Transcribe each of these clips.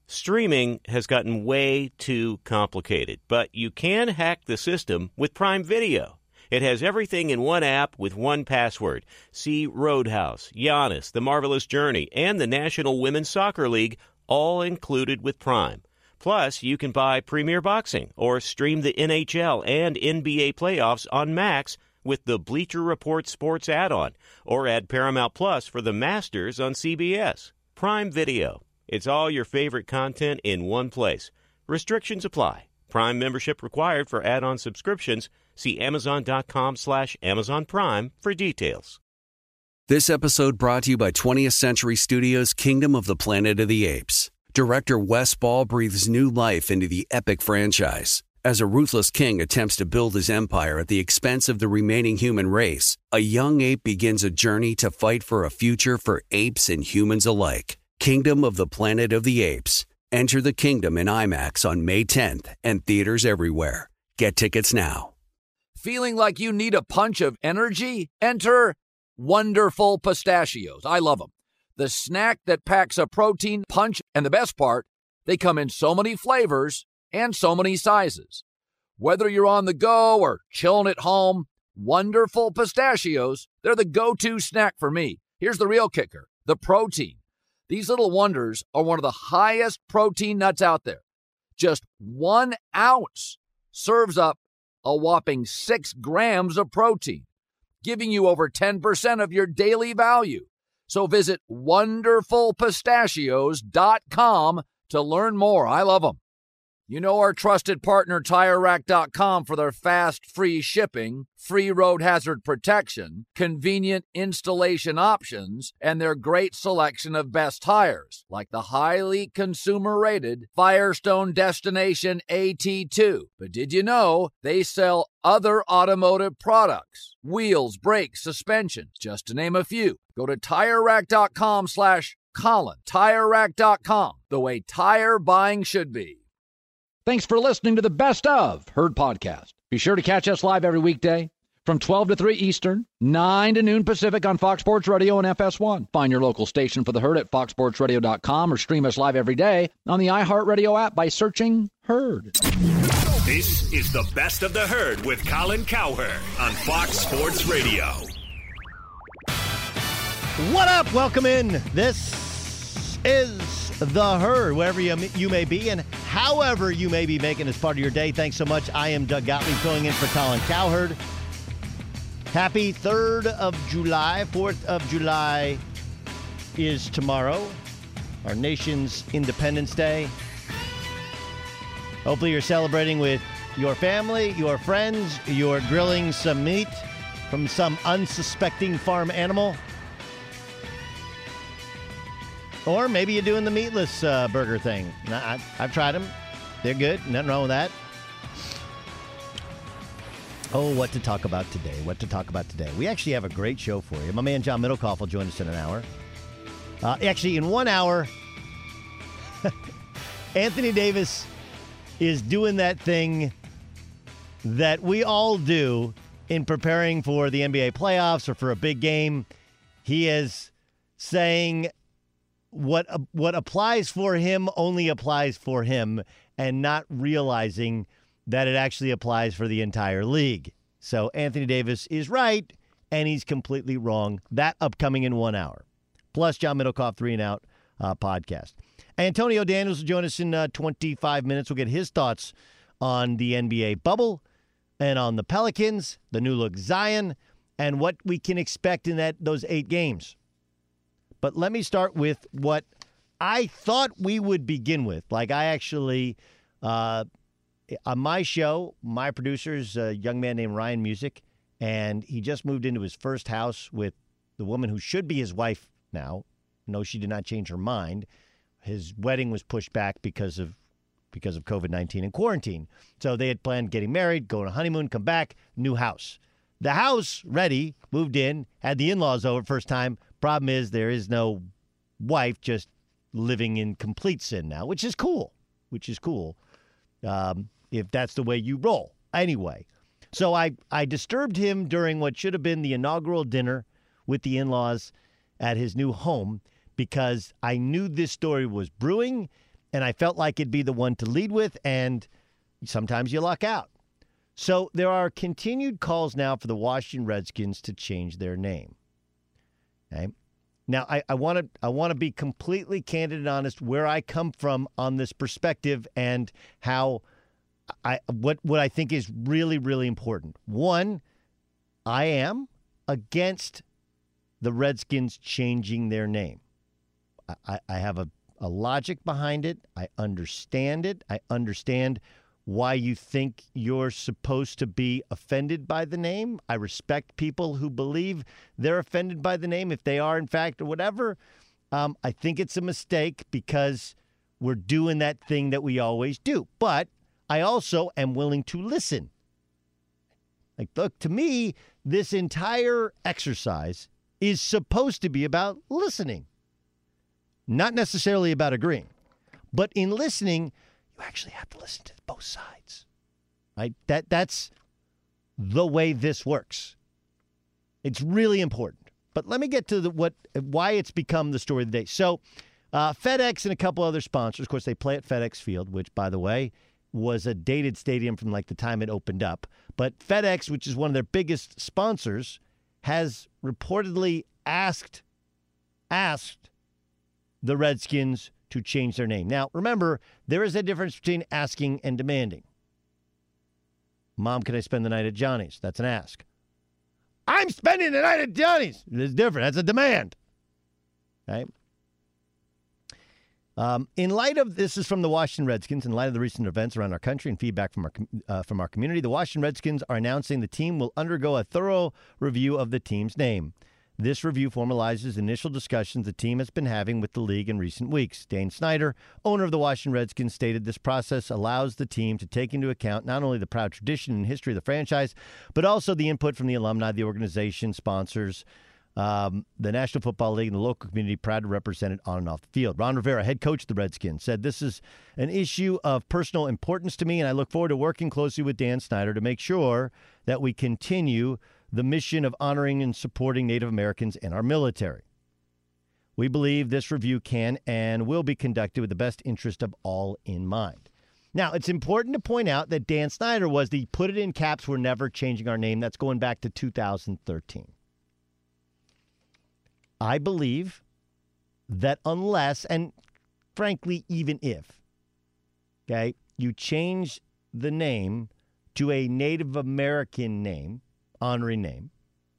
Streaming has gotten way too complicated, but you can hack the system with Prime Video. It has everything in one app with one password. See Roadhouse, Giannis, The Marvelous Journey, and the National Women's Soccer League, all included with Prime. Plus, you can buy Premier Boxing or stream the NHL and NBA playoffs on Max with the Bleacher Report Sports add-on, or add Paramount Plus for the Masters on CBS. Prime Video. It's all your favorite content in one place. Restrictions apply. Prime membership required for add-on subscriptions. See Amazon.com/Amazon Prime for details. This episode brought to you by 20th Century Studios' Kingdom of the Planet of the Apes. Director Wes Ball breathes new life into the epic franchise. As a ruthless king attempts to build his empire at the expense of the remaining human race, a young ape begins a journey to fight for a future for apes and humans alike. Kingdom of the Planet of the Apes. Enter the kingdom in IMAX on May 10th and theaters everywhere. Get tickets now. Feeling like you need a punch of energy? Enter Wonderful Pistachios. I love them. The snack that packs a protein punch, and the best part, they come in so many flavors and so many sizes. Whether you're on the go or chilling at home, Wonderful Pistachios, they're the go-to snack for me. Here's the real kicker, the protein. These little wonders are one of the highest protein nuts out there. Just 1 ounce serves up a whopping 6 grams of protein, giving you over 10% of your daily value. So visit wonderfulpistachios.com to learn more. I love them. You know our trusted partner, TireRack.com, for their fast, free shipping, free road hazard protection, convenient installation options, and their great selection of best tires, like the highly consumer-rated Firestone Destination AT2. But did you know they sell other automotive products? Wheels, brakes, suspensions, just to name a few. Go to TireRack.com/Colin. TireRack.com, the way tire buying should be. Thanks for listening to the Best of Herd podcast. Be sure to catch us live every weekday from 12 to 3 Eastern, 9 to noon Pacific on Fox Sports Radio and FS1. Find your local station for the Herd at foxsportsradio.com or stream us live every day on the iHeartRadio app by searching Herd. This is the Best of the Herd with Colin Cowherd on Fox Sports Radio. What up? Welcome in. This is The Herd, wherever you may be and however you may be making this part of your day. Thanks so much. I am Doug Gottlieb filling in for Colin Cowherd. Happy 3rd of July. 4th of July is tomorrow, our nation's Independence Day. Hopefully you're celebrating with your family, your friends, you're grilling some meat from some unsuspecting farm animal. Or maybe you're doing the meatless burger thing. I've tried them. They're good. Nothing wrong with that. Oh, what to talk about today. We actually have a great show for you. My man John Middlecoff will join us in an hour. Actually, in 1 hour, Anthony Davis is doing that thing that we all do in preparing for the NBA playoffs or for a big game. He is saying what applies for him only applies for him, and not realizing that it actually applies for the entire league. So Anthony Davis is right, and he's completely wrong. That upcoming in 1 hour. Plus John Middlecoff 3 and Out podcast. Antonio Daniels will join us in 25 minutes. We'll get his thoughts on the NBA bubble and on the Pelicans, the new look Zion, and what we can expect in those 8 games. But let me start with what I thought we would begin with. Like, I actually, on my show, my producer is a young man named Ryan Music, and he just moved into his first house with the woman who should be his wife now. No, she did not change her mind. His wedding was pushed back because of COVID-19 and quarantine. So they had planned getting married, go on a honeymoon, come back, new house. The house, ready, moved in, had the in-laws over first time. Problem is there is no wife, just living in complete sin now, which is cool. If that's the way you roll. Anyway, so I disturbed him during what should have been the inaugural dinner with the in-laws at his new home because I knew this story was brewing, And I felt like it'd be the one to lead with, and sometimes you luck out. So there are continued calls now for the Washington Redskins to change their name. Okay? Now, I want to be completely candid and honest where I come from on this perspective and how what I think is really, really important. One, I am against the Redskins changing their name. I have a logic behind it. I understand it. I understand why you think you're supposed to be offended by the name. I respect people who believe they're offended by the name, if they are, in fact, or whatever. I think it's a mistake because we're doing that thing that we always do. But I also am willing to listen. Like, look, to me, this entire exercise is supposed to be about listening, not necessarily about agreeing. But in listening, you actually have to listen to both sides, right? That's the way this works. It's really important. But let me get to why it's become the story of the day. So FedEx and a couple other sponsors, of course, they play at FedEx Field, which, by the way, was a dated stadium from like the time it opened up. But FedEx, which is one of their biggest sponsors, has reportedly asked the Redskins to change their name. Now, remember, there is a difference between asking and demanding. Mom, can I spend the night at Johnny's? That's an ask. I'm spending the night at Johnny's. It's different. That's a demand. Right? In light of, this is from the Washington Redskins, in light of the recent events around our country and feedback from our community, the Washington Redskins are announcing the team will undergo a thorough review of the team's name. This review formalizes initial discussions the team has been having with the league in recent weeks. Dane Snyder, owner of the Washington Redskins, stated this process allows the team to take into account not only the proud tradition and history of the franchise, but also the input from the alumni, the organization, sponsors, the National Football League, and the local community proud to represent it on and off the field. Ron Rivera, head coach of the Redskins, said, "This is an issue of personal importance to me, and I look forward to working closely with Dan Snyder to make sure that we continue the mission of honoring and supporting Native Americans and our military. We believe this review can and will be conducted with the best interest of all in mind." Now, it's important to point out that Dan Snyder was the put it in caps, we're never changing our name. That's going back to 2013. I believe that unless, and frankly, even if, okay, you change the name to a Native American name, honoring name,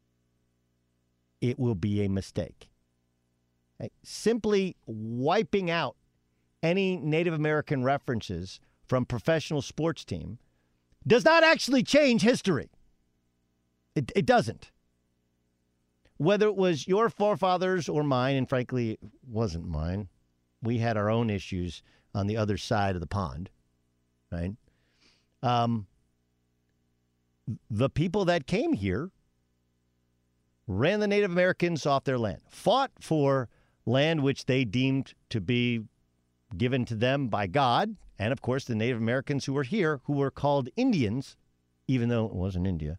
it will be a mistake. Okay? Simply wiping out any Native American references from professional sports team does not actually change history. It doesn't. Whether it was your forefathers or mine, and frankly, it wasn't mine. We had our own issues on the other side of the pond, right? The people that came here ran the Native Americans off their land, fought for land which they deemed to be given to them by God, and of course the Native Americans who were here, who were called Indians, even though it wasn't India,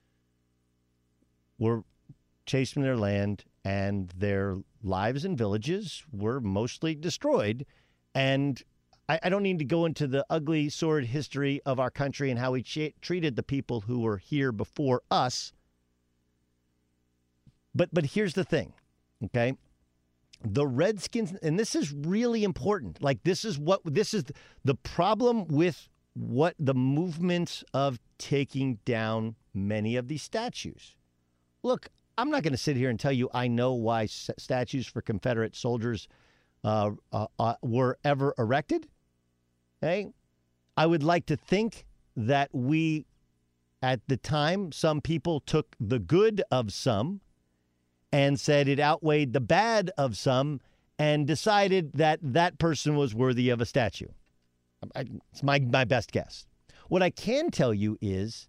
were chased from their land, and their lives and villages were mostly destroyed. And I don't need to go into the ugly, sordid history of our country and how we treated the people who were here before us. But here's the thing, okay? The Redskins, and this is really important. Like, this is the problem with what the movements of taking down many of these statues. Look, I'm not going to sit here and tell you I know why statues for Confederate soldiers were ever erected. Okay? I would like to think that we, at the time, some people took the good of some and said it outweighed the bad of some and decided that that person was worthy of a statue. It's my best guess. What I can tell you is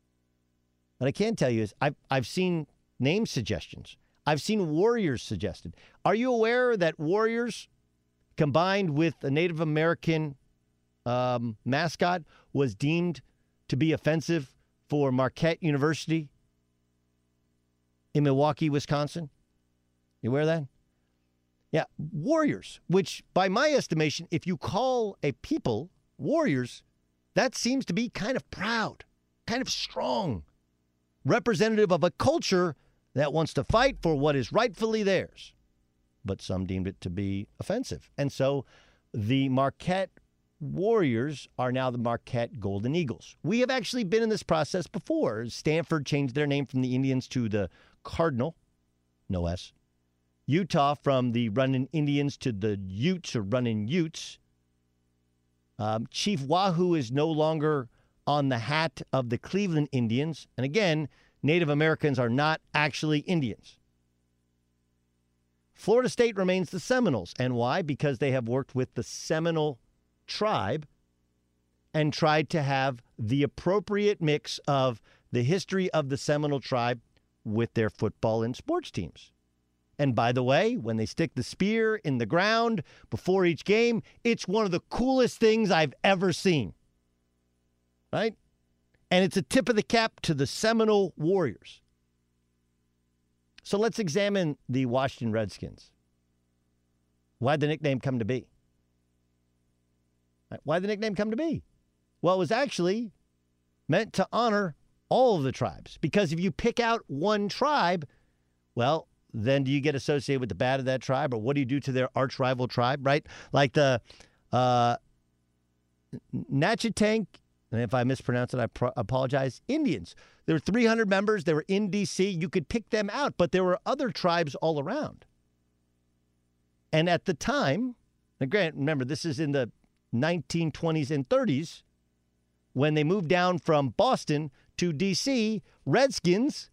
I've seen name suggestions. I've seen Warriors suggested. Are you aware that Warriors, combined with a Native American mascot, was deemed to be offensive for Marquette University in Milwaukee, Wisconsin? You aware of that? Yeah, warriors, which by my estimation, if you call a people warriors, that seems to be kind of proud, kind of strong, representative of a culture that wants to fight for what is rightfully theirs. But some deemed it to be offensive. And so the Marquette Warriors are now the Marquette Golden Eagles. We have actually been in this process before. Stanford changed their name from the Indians to the Cardinal, no S. Utah from the Runnin' Indians to the Utes or Runnin' Utes. Chief Wahoo is no longer on the hat of the Cleveland Indians. And again, Native Americans are not actually Indians. Florida State remains the Seminoles. And why? Because they have worked with the Seminole tribe and tried to have the appropriate mix of the history of the Seminole tribe with their football and sports teams. And by the way, when they stick the spear in the ground before each game, it's one of the coolest things I've ever seen. Right? And it's a tip of the cap to the Seminole Warriors. So let's examine the Washington Redskins. Why'd the nickname come to be? Why'd the nickname come to be? Well, it was actually meant to honor all of the tribes. Because if you pick out one tribe, well, then do you get associated with the bad of that tribe? Or what do you do to their arch rival tribe, right? Like the Natchitoches, and if I mispronounce it, I apologize, Indians. There were 300 members. They were in D.C. You could pick them out, but there were other tribes all around. And at the time, and granted, remember, this is in the 1920s and 30s, when they moved down from Boston to D.C., Redskins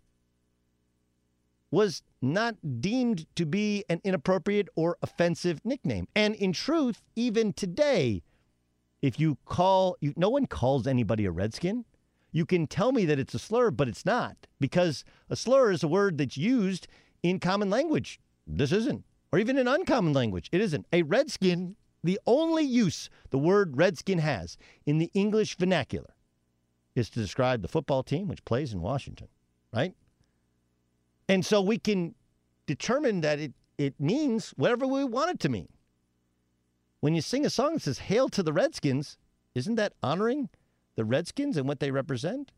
was not deemed to be an inappropriate or offensive nickname. And in truth, even today, if no one calls anybody a Redskin. You can tell me that it's a slur, but it's not, because a slur is a word that's used in common language. This isn't. Or even in uncommon language. It isn't. A Redskin, the only use the word Redskin has in the English vernacular is to describe the football team which plays in Washington, right? And so we can determine that it means whatever we want it to mean. When you sing a song that says, "Hail to the Redskins," isn't that honoring the Redskins and what they represent?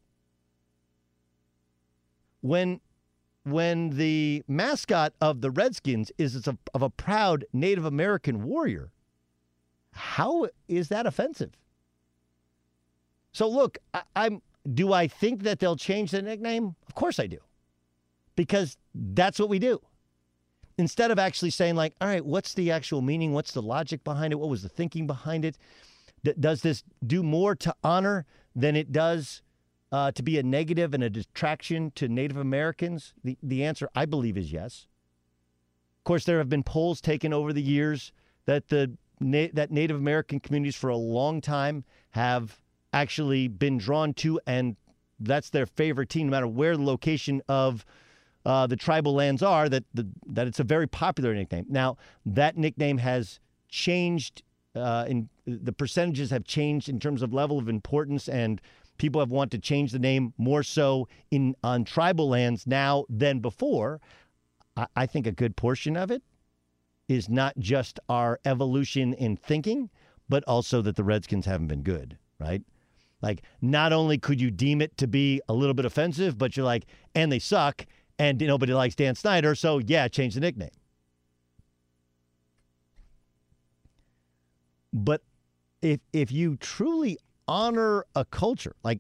When the mascot of the Redskins is of a proud Native American warrior, how is that offensive? So look, do I think that they'll change the nickname? Of course I do. Because that's what we do. Instead of actually saying, like, all right, what's the actual meaning? What's the logic behind it? What was the thinking behind it? Does this do more to honor than it does to be a negative and a detraction to Native Americans? The answer, I believe, is yes. Of course, there have been polls taken over the years that that Native American communities for a long time have actually been drawn to, and that's their favorite team, no matter where the location of the tribal lands are, that it's a very popular nickname. Now, that nickname has changed, the percentages have changed in terms of level of importance, and people have wanted to change the name more so on tribal lands now than before. I think a good portion of it is not just our evolution in thinking, but also that the Redskins haven't been good, right? Like, not only could you deem it to be a little bit offensive, but you're like, and they suck, and nobody likes Dan Snyder, so yeah, change the nickname. But if you truly honor a culture, like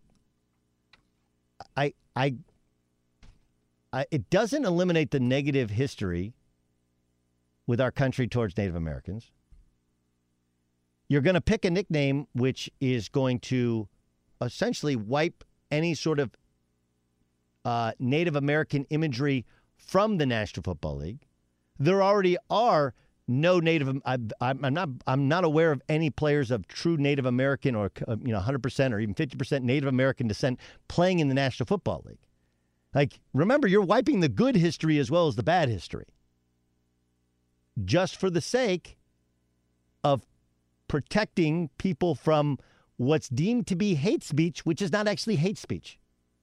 it doesn't eliminate the negative history with our country towards Native Americans. You're going to pick a nickname which is going to essentially wipe any sort of Native American imagery from the National Football League. There already are no Native. I'm not aware of any players of true Native American or 100% or even 50% Native American descent playing in the National Football League. Like, remember, you're wiping the good history as well as the bad history, just for the sake of protecting people from what's deemed to be hate speech, which is not actually hate speech.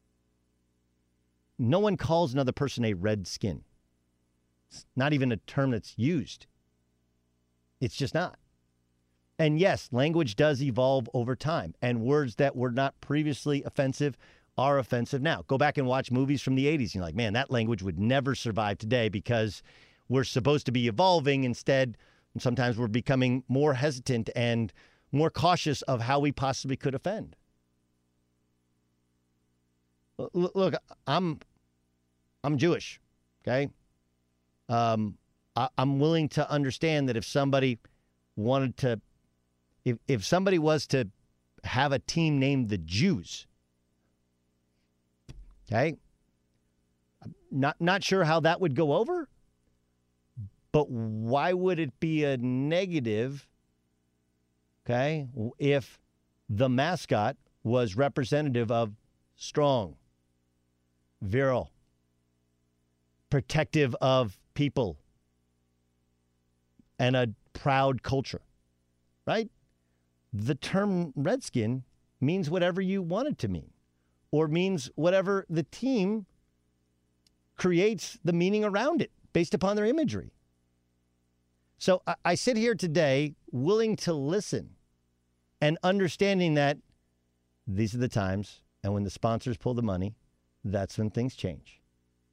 No one calls another person a red skin. It's not even a term that's used It's just not. And yes, language does evolve over time, and words that were not previously offensive are offensive now. Go back and watch movies from the 80s. And you're like, man, that language would never survive today because we're supposed to be evolving. Instead, sometimes we're becoming more hesitant and more cautious of how we possibly could offend. Look, I'm Jewish, okay? I'm willing to understand that if somebody wanted to, if somebody was to have a team named the Jews, okay, not sure how that would go over, but why would it be a negative, okay, if the mascot was representative of strong, virile, protective of people, and a proud culture, right? The term Redskin means whatever you want it to mean, or means whatever the team creates the meaning around it based upon their imagery. So I sit here today willing to listen and understanding that these are the times, and when the sponsors pull the money, that's when things change.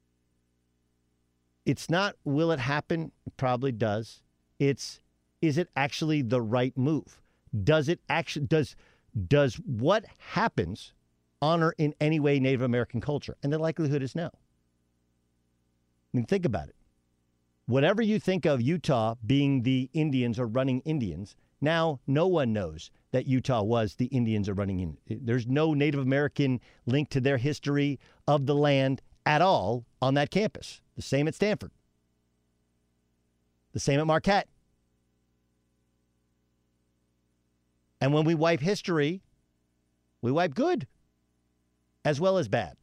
It's not, will it happen? It probably does. It's, is it actually the right move? Does it actually, does what happens honor in any way Native American culture? And the likelihood is no. I mean, think about it. Whatever you think of Utah being the Indians or running Indians, now no one knows that Utah was the Indians or running Indians. There's no Native American link to their history of the land at all on that campus. The same at Stanford. The same at Marquette. And when we wipe history, we wipe good as well as bad.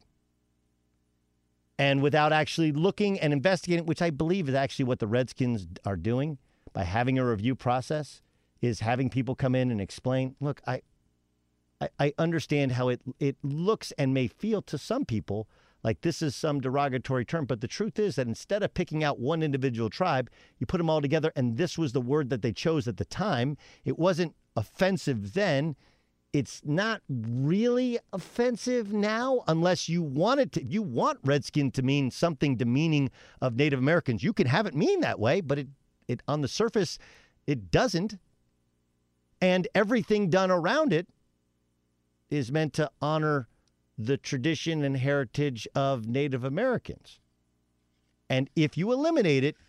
And without actually looking and investigating, which I believe is actually what the Redskins are doing by having a review process, is having people come in and explain, look, I understand how it looks and may feel to some people like this is some derogatory term, but the truth is that instead of picking out one individual tribe, you put them all together, and this was the word that they chose at the time. It wasn't offensive then. It's not really offensive now unless you want it to. You want Redskin to mean something demeaning of Native Americans. You can have it mean that way, but it on the surface, it doesn't. And everything done around it is meant to honor the tradition and heritage of Native Americans. And if you eliminate it,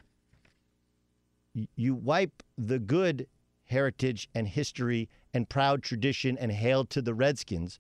you wipe the good heritage and history and proud tradition and hail to the Redskins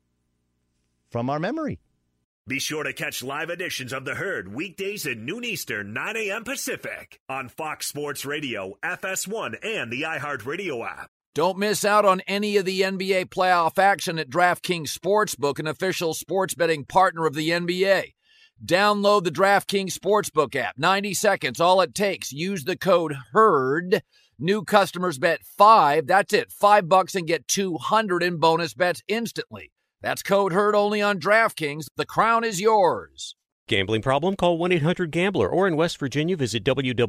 from our memory. Be sure to catch live editions of The Herd weekdays at noon Eastern, 9 a.m. Pacific on Fox Sports Radio, FS1, and the iHeartRadio app. Don't miss out on any of the NBA playoff action at DraftKings Sportsbook, an official sports betting partner of the NBA. Download the DraftKings Sportsbook app. 90 seconds, all it takes. Use the code HERD. New customers bet $5. That's it, $5 and get $200 in bonus bets instantly. That's code HERD only on DraftKings. The crown is yours. Gambling problem? Call 1-800-GAMBLER. Or in West Virginia, visit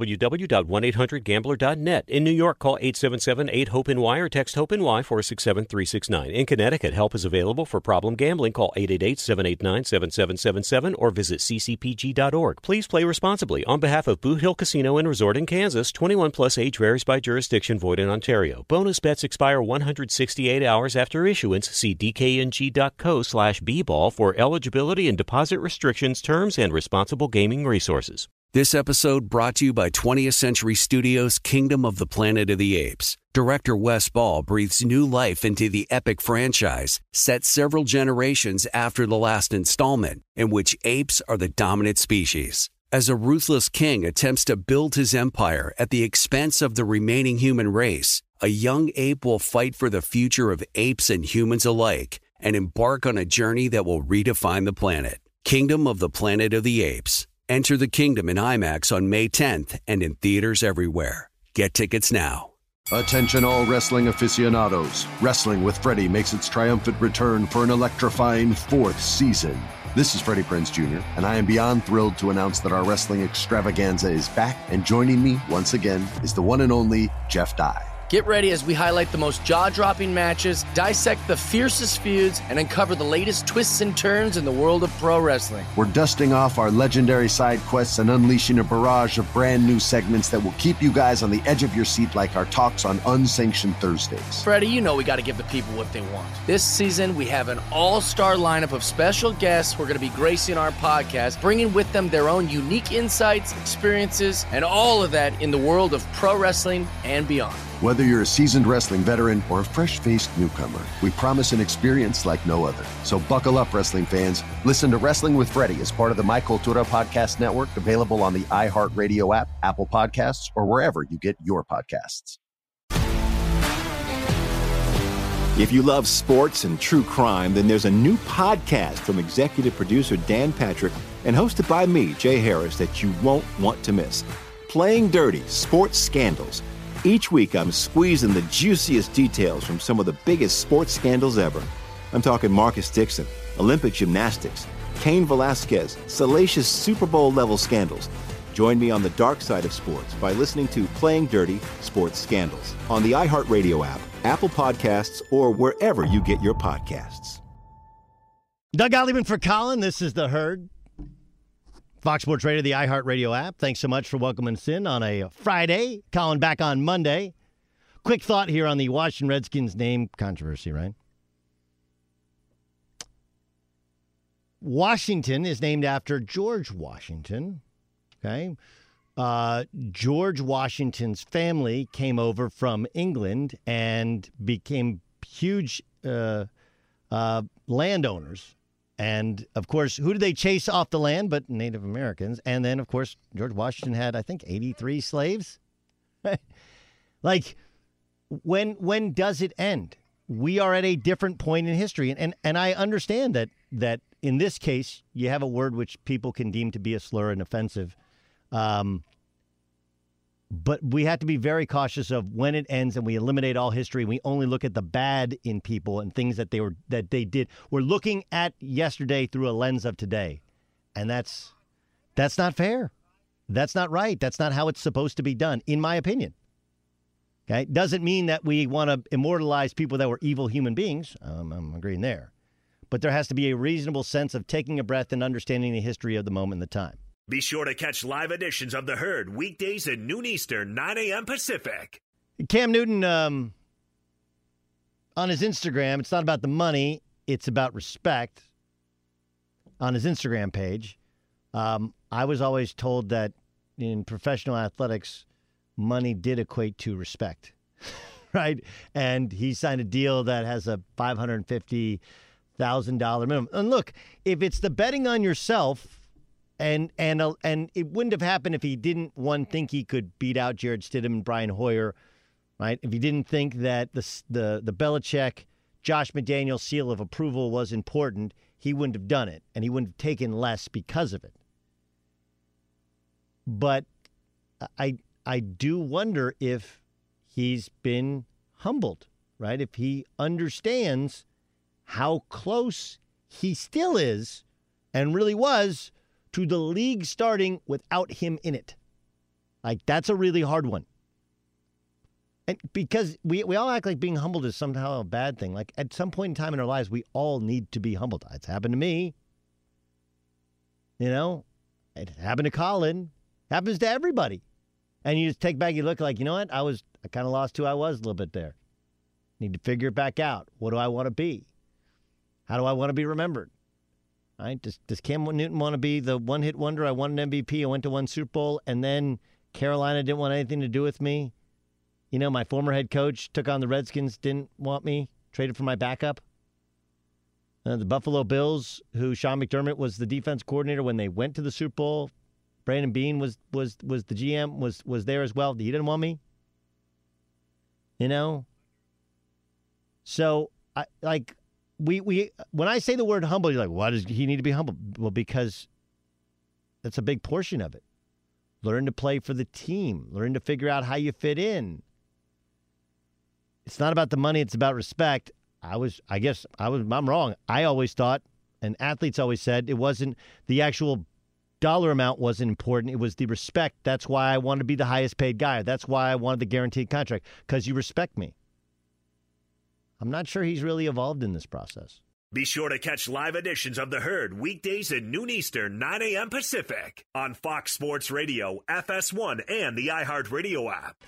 www.1800gambler.net. In New York, call 877-8-HOPE-NY or text HOPE-NY 467-369. In Connecticut, help is available for problem gambling. Call 888-789-7777 or visit ccpg.org. Please play responsibly. On behalf of Boot Hill Casino and Resort in Kansas, 21 plus age varies by jurisdiction, void in Ontario. Bonus bets expire 168 hours after issuance. See dkng.co/bball for eligibility and deposit restrictions, terms, and responsible gaming resources. This episode brought to you by 20th Century Studios' Kingdom of the Planet of the Apes. Director Wes Ball breathes new life into the epic franchise, set several generations after the last installment, in which apes are the dominant species. As a ruthless king attempts to build his empire at the expense of the remaining human race, a young ape will fight for the future of apes and humans alike and embark on a journey that will redefine the planet. Kingdom of the Planet of the Apes. Enter the kingdom in IMAX on May 10th and in theaters everywhere. Get tickets now. Attention all wrestling aficionados. Wrestling with Freddie makes its triumphant return for an electrifying 4th season. This is Freddie Prinze Jr., and I am beyond thrilled to announce that our wrestling extravaganza is back, and joining me once again is the one and only Jeff Dye. Get ready as we highlight the most jaw-dropping matches, dissect the fiercest feuds, and uncover the latest twists and turns in the world of pro wrestling. We're dusting off our legendary side quests and unleashing a barrage of brand new segments that will keep you guys on the edge of your seat like our talks on Unsanctioned Thursdays. Freddie, you know we got to give the people what they want. This season, we have an all-star lineup of special guests who are going to be gracing our podcast, bringing with them their own unique insights, experiences, and all of that in the world of pro wrestling and beyond. Whether you're a seasoned wrestling veteran or a fresh-faced newcomer, we promise an experience like no other. So buckle up, wrestling fans. Listen to Wrestling with Freddie as part of the My Cultura Podcast Network, available on the iHeartRadio app, Apple Podcasts, or wherever you get your podcasts. If you love sports and true crime, then there's a new podcast from executive producer Dan Patrick and hosted by me, Jay Harris, that you won't want to miss. Playing Dirty: Sports Scandals. Each week, I'm squeezing the juiciest details from some of the biggest sports scandals ever. I'm talking Marcus Dixon, Olympic gymnastics, Cain Velasquez, salacious Super Bowl-level scandals. Join me on the dark side of sports by listening to Playing Dirty: Sports Scandals on the iHeartRadio app, Apple Podcasts, or wherever you get your podcasts. Doug Gottliebman for Colin. This is The Herd. Fox Sports Radio, the iHeartRadio app. Thanks so much for welcoming us in on a Friday. Colin back on Monday. Quick thought here on the Washington Redskins name controversy, right? Washington is named after George Washington. Okay. George Washington's family came over from England and became huge landowners. And, of course, who did they chase off the land but Native Americans? And then, of course, George Washington had, I think, 83 slaves. Like, when does it end? We are at a different point in history. And I understand that in this case, you have a word which people can deem to be a slur and offensive. But we have to be very cautious of when it ends, and we eliminate all history. We only look at the bad in people and things that they did. We're looking at yesterday through a lens of today, and that's not fair. That's not right. That's not how it's supposed to be done, in my opinion. Okay, doesn't mean that we want to immortalize people that were evil human beings. I'm agreeing there, but there has to be a reasonable sense of taking a breath and understanding the history of the moment and the time. Be sure to catch live editions of The Herd weekdays at noon Eastern, 9 a.m. Pacific. Cam Newton, on his Instagram, it's not about the money, it's about respect. On his Instagram page, I was always told that in professional athletics, money did equate to respect, right? And he signed a deal that has a $550,000 minimum. And look, if it's the betting on yourself, and it wouldn't have happened if he didn't, one, think he could beat out Jared Stidham and Brian Hoyer, right? If he didn't think that the Belichick, Josh McDaniels seal of approval was important, he wouldn't have done it, and he wouldn't have taken less because of it. But I do wonder if he's been humbled, right? If he understands how close he still is and really was to the league starting without him in it. Like, that's a really hard one. And because we all act like being humbled is somehow a bad thing. Like, at some point in time in our lives, we all need to be humbled. It's happened to me. You know, it happened to Colin. It happens to everybody. And you just take back, you look like, you know what? I kind of lost who I was a little bit there. Need to figure it back out. What do I want to be? How do I want to be remembered? Right? Does Cam Newton want to be the one-hit wonder? I won an MVP. I went to one Super Bowl, and then Carolina didn't want anything to do with me. You know, my former head coach took on the Redskins, didn't want me, traded for my backup. The Buffalo Bills, who Sean McDermott was the defense coordinator when they went to the Super Bowl. Brandon Beane was the GM, was there as well. He didn't want me. You know? So, We when I say the word humble, you're like, why does he need to be humble? Well, because that's a big portion of it. Learn to play for the team. Learn to figure out how you fit in. It's not about the money, it's about respect. I'm wrong. I always thought And athletes always said it wasn't the actual dollar amount wasn't important. It was the respect. That's why I wanted to be the highest paid guy. That's why I wanted the guaranteed contract, because you respect me. I'm not sure he's really evolved in this process. Be sure to catch live editions of The Herd weekdays at noon Eastern, 9 a.m. Pacific on Fox Sports Radio, FS1, and the iHeartRadio app.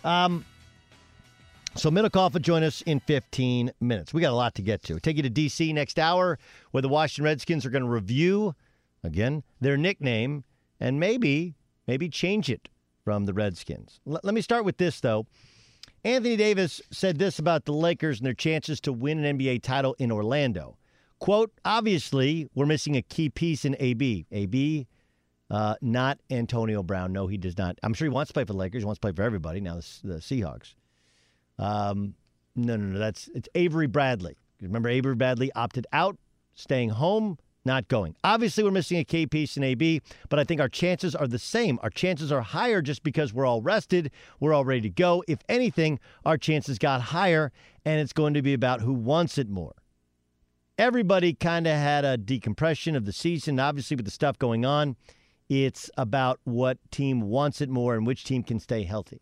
So Middlecoff will join us in 15 minutes. We got a lot to get to. Take you to D.C. next hour, where the Washington Redskins are going to review, again, their nickname, and maybe change it from the Redskins. Let me start with this, though. Anthony Davis said this about the Lakers and their chances to win an NBA title in Orlando. Quote, obviously, we're missing a key piece in AB. AB, not Antonio Brown. No, he does not. I'm sure he wants to play for the Lakers. He wants to play for everybody. Now, the Seahawks. No. It's Avery Bradley. Remember, Avery Bradley opted out, staying home, not going. Obviously, we're missing a key piece in AB, but I think our chances are the same. Our chances are higher just because we're all rested. We're all ready to go. If anything, our chances got higher, and it's going to be about who wants it more. Everybody kind of had a decompression of the season. Obviously, with the stuff going on, it's about what team wants it more and which team can stay healthy.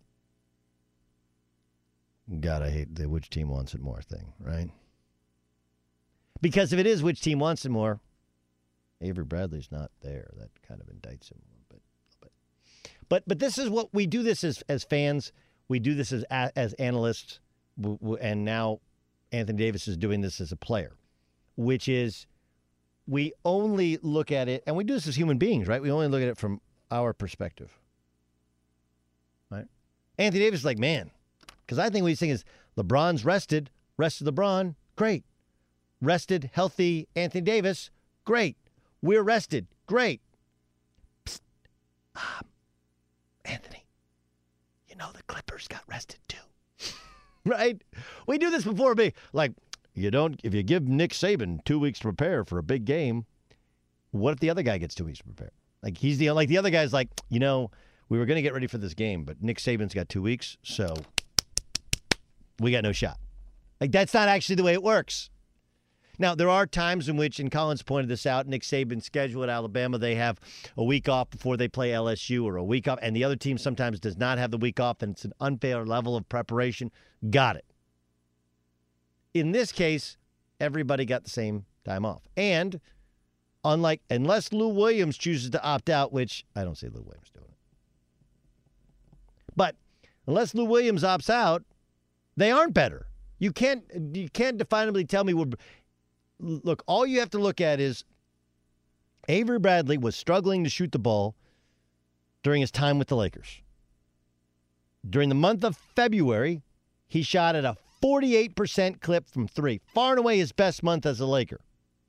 God, I hate the which team wants it more thing, right? Because if it is which team wants it more, Avery Bradley's not there. That kind of indicts him a little bit. But this is what we do this as fans. We do this as analysts. And now Anthony Davis is doing this as a player, which is we only look at it, and we do this as human beings, right? We only look at it from our perspective, right? Anthony Davis is like, man, because I think what he's saying is LeBron's rested LeBron, great. Rested, healthy Anthony Davis, great. We're rested, great. Psst. Anthony, you know the Clippers got rested too, right? We do this before, like, if you give Nick Saban 2 weeks to prepare for a big game, what if the other guy gets 2 weeks to prepare? Like the other guy's like, we were going to get ready for this game, but Nick Saban's got 2 weeks, so we got no shot. Like, that's not actually the way it works. Now, there are times in which, and Collins pointed this out, Nick Saban's schedule at Alabama, they have a week off before they play LSU, or a week off, and the other team sometimes does not have the week off, and it's an unfair level of preparation. Got it. In this case, everybody got the same time off. And unless Lou Williams chooses to opt out, which I don't see Lou Williams doing it. But unless Lou Williams opts out, they aren't better. You can't definably tell me look, all you have to look at is Avery Bradley was struggling to shoot the ball during his time with the Lakers. During the month of February, he shot at a 48% clip from three, far and away his best month as a Laker.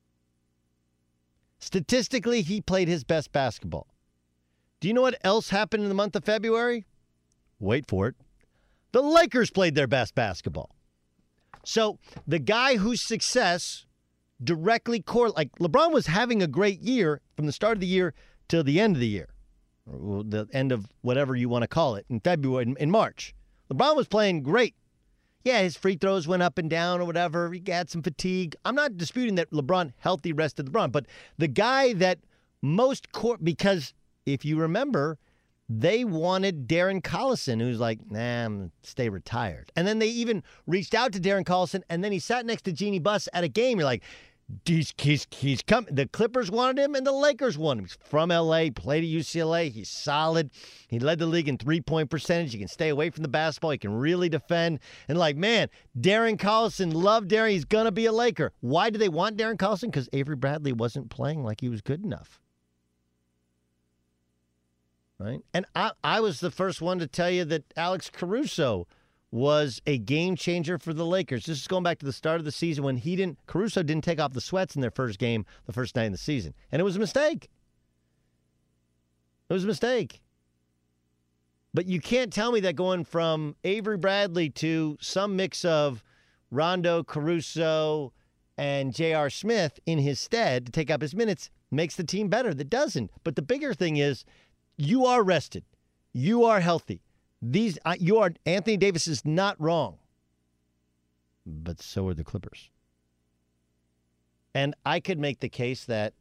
Statistically, he played his best basketball. Do you know what else happened in the month of February? Wait for it. The Lakers played their best basketball. So the guy whose success directly like LeBron was having a great year from the start of the year till the end of the year, or the end of whatever you want to call it, in February, in March. LeBron was playing great. Yeah, his free throws went up and down or whatever. He had some fatigue. I'm not disputing that LeBron healthy rested LeBron, but the guy that because if you remember, they wanted Darren Collison, who's like, nah, I'm going to stay retired. And then they even reached out to Darren Collison, and then he sat next to Jeannie Buss at a game. You're like, he's coming. The Clippers wanted him, and the Lakers wanted him. He's from L.A., played at UCLA. He's solid. He led the league in three-point percentage. He can stay away from the basketball. He can really defend. And like, man, Darren Collison, love Darren. He's going to be a Laker. Why do they want Darren Collison? Because Avery Bradley wasn't playing like he was good enough. Right? And I was the first one to tell you that Alex Caruso was a game changer for the Lakers. This is going back to the start of the season when Caruso didn't take off the sweats in their first game the first night of the season. And it was a mistake. It was a mistake. But you can't tell me that going from Avery Bradley to some mix of Rondo, Caruso, and J.R. Smith in his stead to take up his minutes makes the team better. That doesn't. But the bigger thing is, you are rested. You are healthy. Anthony Davis is not wrong. But so are the Clippers. And I could make the case that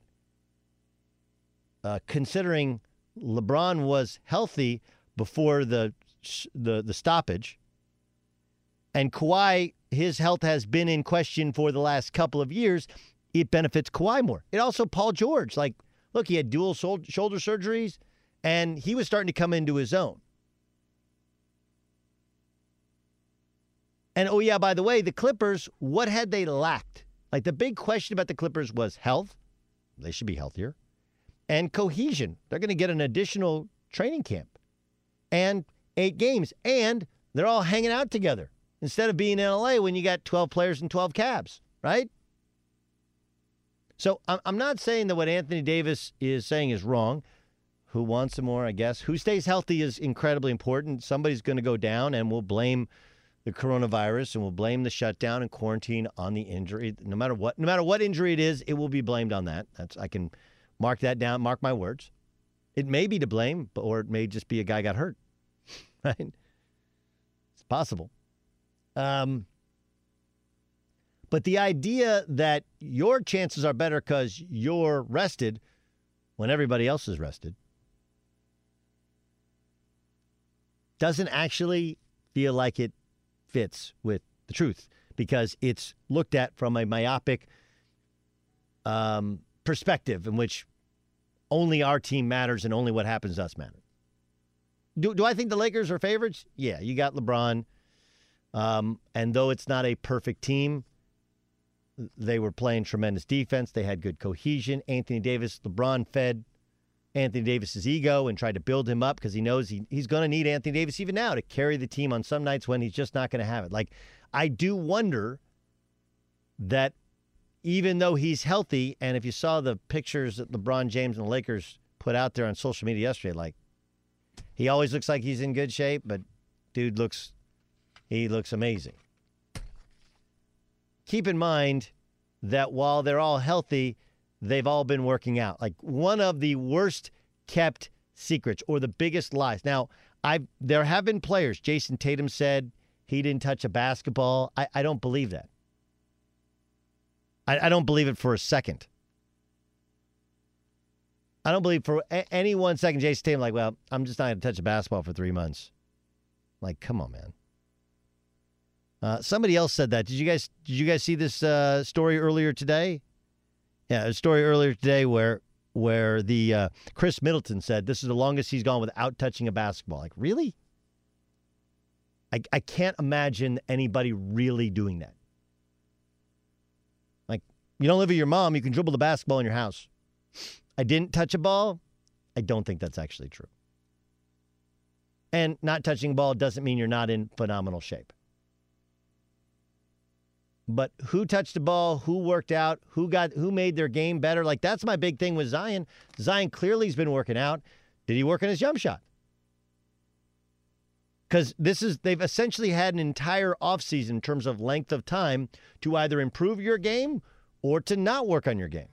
considering LeBron was healthy before the stoppage, and Kawhi, his health has been in question for the last couple of years, it benefits Kawhi more. It also, Paul George, like, look, he had dual shoulder surgeries, and he was starting to come into his own. And, oh, yeah, by the way, the Clippers, what had they lacked? Like, the big question about the Clippers was health. They should be healthier. And cohesion. They're going to get an additional training camp. And 8 games. And they're all hanging out together instead of being in L.A. when you got 12 players and 12 cabs, right? So I'm not saying that what Anthony Davis is saying is wrong. Who wants some more, I guess. Who stays healthy is incredibly important. Somebody's going to go down, and we'll blame the coronavirus, and we'll blame the shutdown and quarantine on the injury. No matter what injury it is, it will be blamed on that. I can mark that down, mark my words. It may be to blame, or it may just be a guy got hurt. Right? It's possible. But the idea that your chances are better because you're rested when everybody else is rested doesn't actually feel like it fits with the truth, because it's looked at from a myopic perspective in which only our team matters and only what happens to us matters. Do I think the Lakers are favorites? Yeah, you got LeBron. And though it's not a perfect team, they were playing tremendous defense. They had good cohesion. Anthony Davis, LeBron fed Anthony Davis's ego and tried to build him up because he knows he's going to need Anthony Davis even now to carry the team on some nights when he's just not going to have it. Like, I do wonder that even though he's healthy, and if you saw the pictures that LeBron James and the Lakers put out there on social media yesterday, like, he always looks like he's in good shape, but dude looks amazing. Keep in mind that while they're all healthy, they've all been working out. Like, one of the worst kept secrets or the biggest lies. Now, there have been players. Jason Tatum said he didn't touch a basketball. I don't believe that. I don't believe it for a second. I don't believe for any 1 second Jason Tatum, like, well, I'm just not going to touch a basketball for 3 months. Like, come on, man. Somebody else said that. Did you guys see this story earlier today? Yeah, a story earlier today where the Chris Middleton said this is the longest he's gone without touching a basketball. Like, really? I can't imagine anybody really doing that. Like, you don't live with your mom, you can dribble the basketball in your house. I didn't touch a ball. I don't think that's actually true. And not touching a ball doesn't mean you're not in phenomenal shape. But who touched the ball, who worked out, who made their game better? Like, that's my big thing with Zion. Zion clearly has been working out. Did he work on his jump shot? Because they've essentially had an entire offseason in terms of length of time to either improve your game or to not work on your game.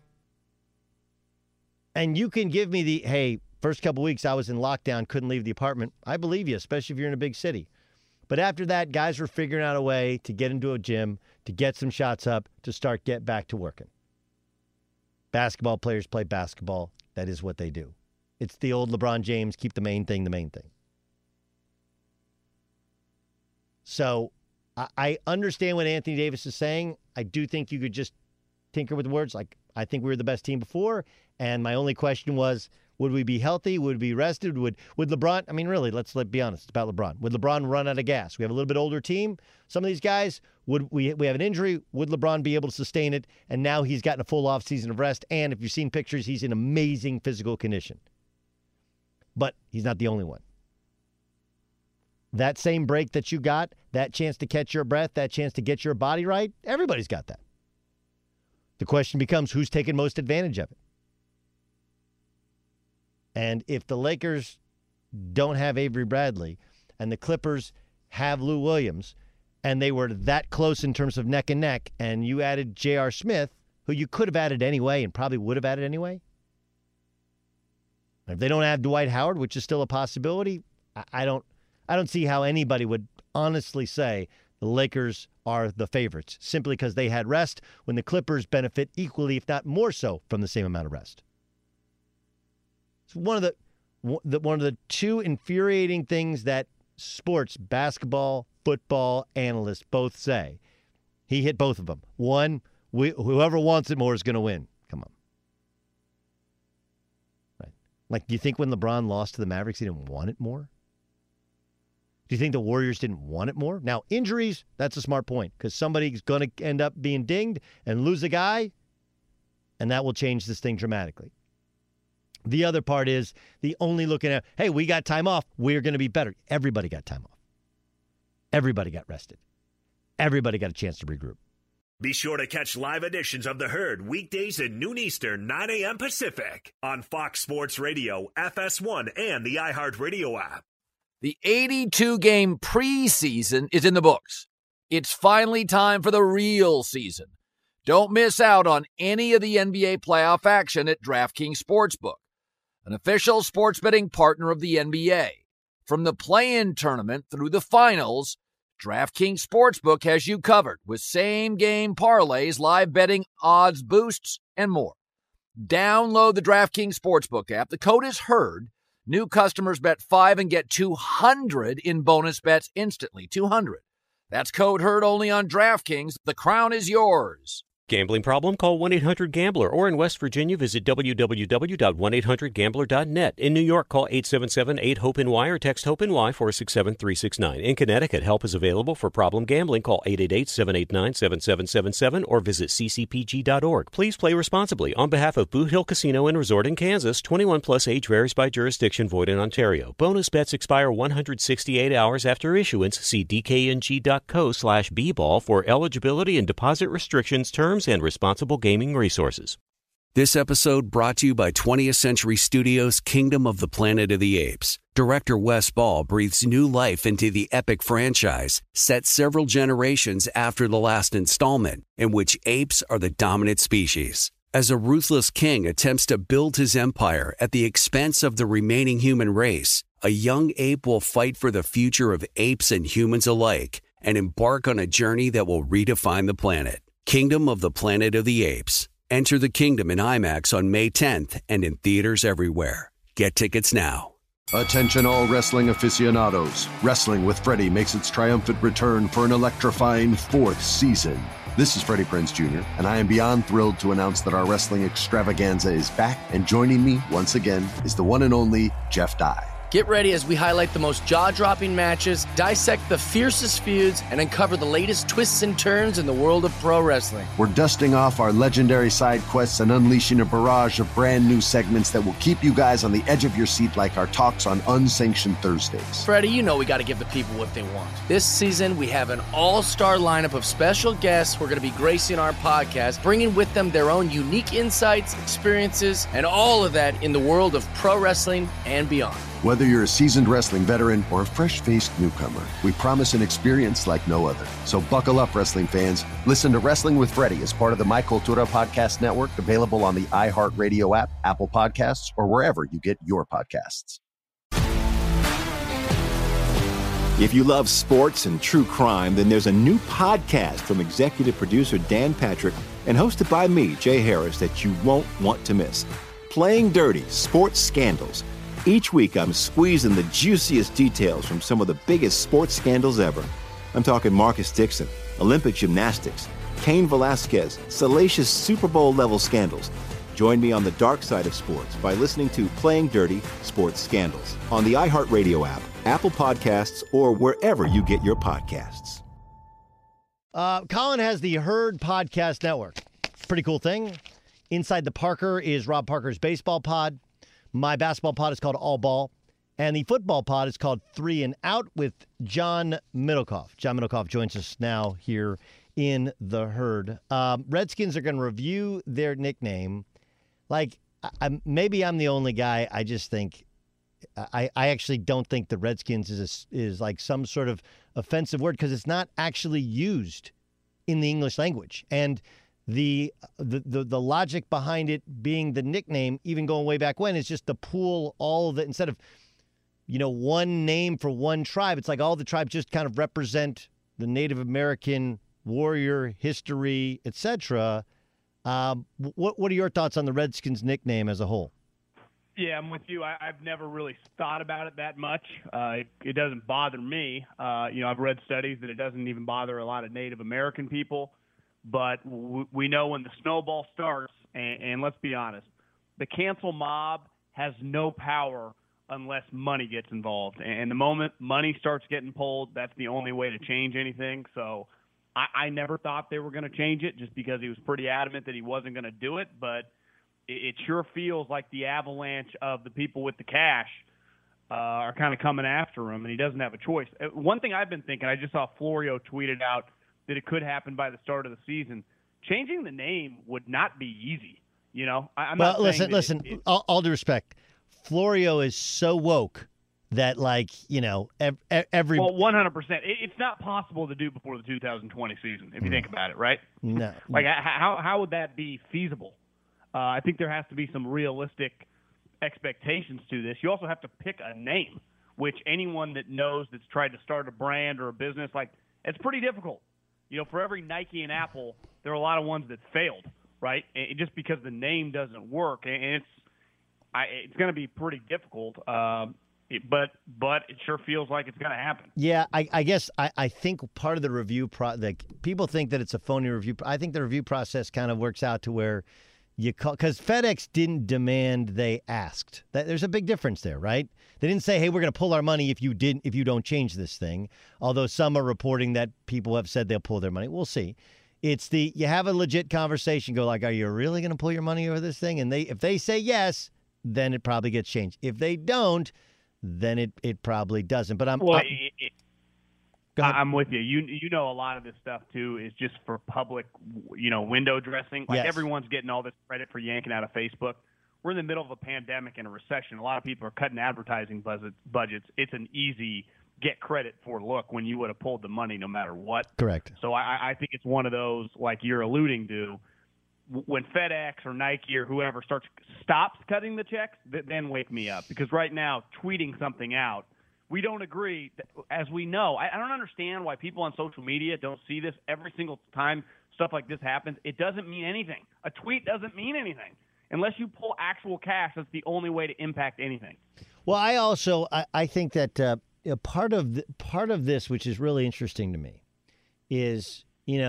And you can give me hey, first couple weeks I was in lockdown, couldn't leave the apartment. I believe you, especially if you're in a big city. But after that, guys were figuring out a way to get into a gym, to get some shots up, to get back to working. Basketball players play basketball. That is what they do. It's the old LeBron James, keep the main thing the main thing. So I understand what Anthony Davis is saying. I do think you could just tinker with the words. Like, I think we were the best team before, and my only question was, would we be healthy? Would we be rested? Would LeBron, I mean, really, let's be honest, it's about LeBron. Would LeBron run out of gas? We have a little bit older team. Some of these guys, we have an injury. Would LeBron be able to sustain it? And now he's gotten a full offseason of rest. And if you've seen pictures, he's in amazing physical condition. But he's not the only one. That same break that you got, that chance to catch your breath, that chance to get your body right, everybody's got that. The question becomes, who's taking most advantage of it? And if the Lakers don't have Avery Bradley and the Clippers have Lou Williams and they were that close in terms of neck and neck and you added J.R. Smith, who you could have added anyway and probably would have added anyway. If they don't have Dwight Howard, which is still a possibility, I don't see how anybody would honestly say the the Lakers are the favorites, simply because they had rest when the Clippers benefit equally, if not more so, from the same amount of rest. It's one of the two infuriating things that sports, basketball, football analysts both say. He hit both of them. One, whoever wants it more is going to win. Come on. Right. Like, do you think when LeBron lost to the Mavericks, he didn't want it more? Do you think the Warriors didn't want it more? Now, injuries, that's a smart point, because somebody's going to end up being dinged and lose a guy, and that will change this thing dramatically. The other part is the only looking at, hey, we got time off, we're going to be better. Everybody got time off. Everybody got rested. Everybody got a chance to regroup. Be sure to catch live editions of The Herd weekdays at noon Eastern, 9 a.m. Pacific on Fox Sports Radio, FS1, and the iHeartRadio app. The 82-game preseason is in the books. It's finally time for the real season. Don't miss out on any of the NBA playoff action at DraftKings Sportsbook, an official sports betting partner of the NBA. From the play-in tournament through the finals, DraftKings Sportsbook has you covered with same-game parlays, live betting, odds boosts, and more. Download the DraftKings Sportsbook app. The code is HERD. New customers bet $5 and get $200 in bonus bets instantly. $200. That's code HERD only on DraftKings. The crown is yours. Gambling problem? Call 1-800-GAMBLER. Or in West Virginia, visit www.1800gambler.net. In New York, call 877-8-HOPE-NY or text HOPE-NY 467-369. In Connecticut, help is available for problem gambling. Call 888-789-7777 or visit ccpg.org. Please play responsibly. On behalf of Boot Hill Casino and Resort in Kansas, 21 plus age varies by jurisdiction, void in Ontario. Bonus bets expire 168 hours after issuance. See dkng.co/bball for eligibility and deposit restrictions, terms, and responsible gaming resources. This episode brought to you by 20th Century Studios' Kingdom of the Planet of the Apes. Director Wes Ball breathes new life into the epic franchise, set several generations after the last installment, in which apes are the dominant species. As a ruthless king attempts to build his empire at the expense of the remaining human race, a young ape will fight for the future of apes and humans alike and embark on a journey that will redefine the planet. Kingdom of the Planet of the Apes. Enter the kingdom in IMAX on May 10th and in theaters everywhere. Get tickets now. Attention all wrestling aficionados. Wrestling with Freddie makes its triumphant return for an electrifying 4th season. This is Freddie Prinze Jr., and I am beyond thrilled to announce that our wrestling extravaganza is back, and joining me once again is the one and only Jeff Dye. Get ready as we highlight the most jaw-dropping matches, dissect the fiercest feuds, and uncover the latest twists and turns in the world of pro wrestling. We're dusting off our legendary side quests and unleashing a barrage of brand new segments that will keep you guys on the edge of your seat like our talks on Unsanctioned Thursdays. Freddie, you know we got to give the people what they want. This season, we have an all-star lineup of special guests who are going to be gracing our podcast, bringing with them their own unique insights, experiences, and all of that in the world of pro wrestling and beyond. Whether you're a seasoned wrestling veteran or a fresh-faced newcomer, we promise an experience like no other. So buckle up, wrestling fans. Listen to Wrestling with Freddie as part of the My Cultura Podcast Network, available on the iHeartRadio app, Apple Podcasts, or wherever you get your podcasts. If you love sports and true crime, then there's a new podcast from executive producer Dan Patrick and hosted by me, Jay Harris, that you won't want to miss. Playing Dirty: Sports Scandals. Each week, I'm squeezing the juiciest details from some of the biggest sports scandals ever. I'm talking Marcus Dixon, Olympic gymnastics, Cain Velasquez, salacious Super Bowl-level scandals. Join me on the dark side of sports by listening to Playing Dirty: Sports Scandals on the iHeartRadio app, Apple Podcasts, or wherever you get your podcasts. Colin has the Herd Podcast Network. Pretty cool thing. Inside the Parker is Rob Parker's baseball pod. My basketball pod is called All Ball. And the football pod is called 3 and Out with John Middlecoff. John Middlecoff joins us now here in the Herd. Redskins are going to review their nickname. Like, maybe I'm the only guy. I just think, I actually don't think the Redskins is like some sort of offensive word because it's not actually used in the English language. And the logic behind it being the nickname, even going way back when, is just to pool all of it instead of, one name for one tribe. It's like all the tribes just kind of represent the Native American warrior history, etc. What are your thoughts on the Redskins nickname as a whole? Yeah, I'm with you. I've never really thought about it that much. It doesn't bother me. I've read studies that it doesn't even bother a lot of Native American people. But we know when the snowball starts, and let's be honest, the cancel mob has no power unless money gets involved. And the moment money starts getting pulled, that's the only way to change anything. So I never thought they were going to change it just because he was pretty adamant that he wasn't going to do it. But it sure feels like the avalanche of the people with the cash are kind of coming after him, and he doesn't have a choice. One thing I've been thinking, I just saw Florio tweeted out that it could happen by the start of the season. Changing the name would not be easy. I'm not saying listen. All due respect, Florio is so woke that, every 100%. It's not possible to do before the 2020 season if you think about it, right? No. How would that be feasible? I think there has to be some realistic expectations to this. You also have to pick a name, which anyone that knows that's tried to start a brand or a business, it's pretty difficult. For every Nike and Apple, there are a lot of ones that failed, right? And just because the name doesn't work, and it's going to be pretty difficult. But it sure feels like it's going to happen. Yeah, I guess I think part of the review people think that it's a phony review. I think the review process kind of works out to where you call, because FedEx didn't demand, they asked. There's a big difference there, right? They didn't say, hey, we're going to pull our money if you don't change this thing. Although some are reporting that people have said they'll pull their money. We'll see. It's you have a legit conversation, go are you really going to pull your money over this thing? And if they say yes, then it probably gets changed. If they don't, then it probably doesn't. But I'm with you. You know, a lot of this stuff too is just for public, window dressing. Yes. Everyone's getting all this credit for yanking out of Facebook. We're in the middle of a pandemic and a recession. A lot of people are cutting advertising budgets. It's an easy get credit for look when you would have pulled the money no matter what. Correct. So I think it's one of those, like you're alluding to, when FedEx or Nike or whoever stops cutting the checks, then wake me up. Because right now, tweeting something out, we don't agree. As we know, I don't understand why people on social media don't see this every single time stuff like this happens. It doesn't mean anything. A tweet doesn't mean anything. Unless you pull actual cash, that's the only way to impact anything. Well, I think that part of this, which is really interesting to me, is,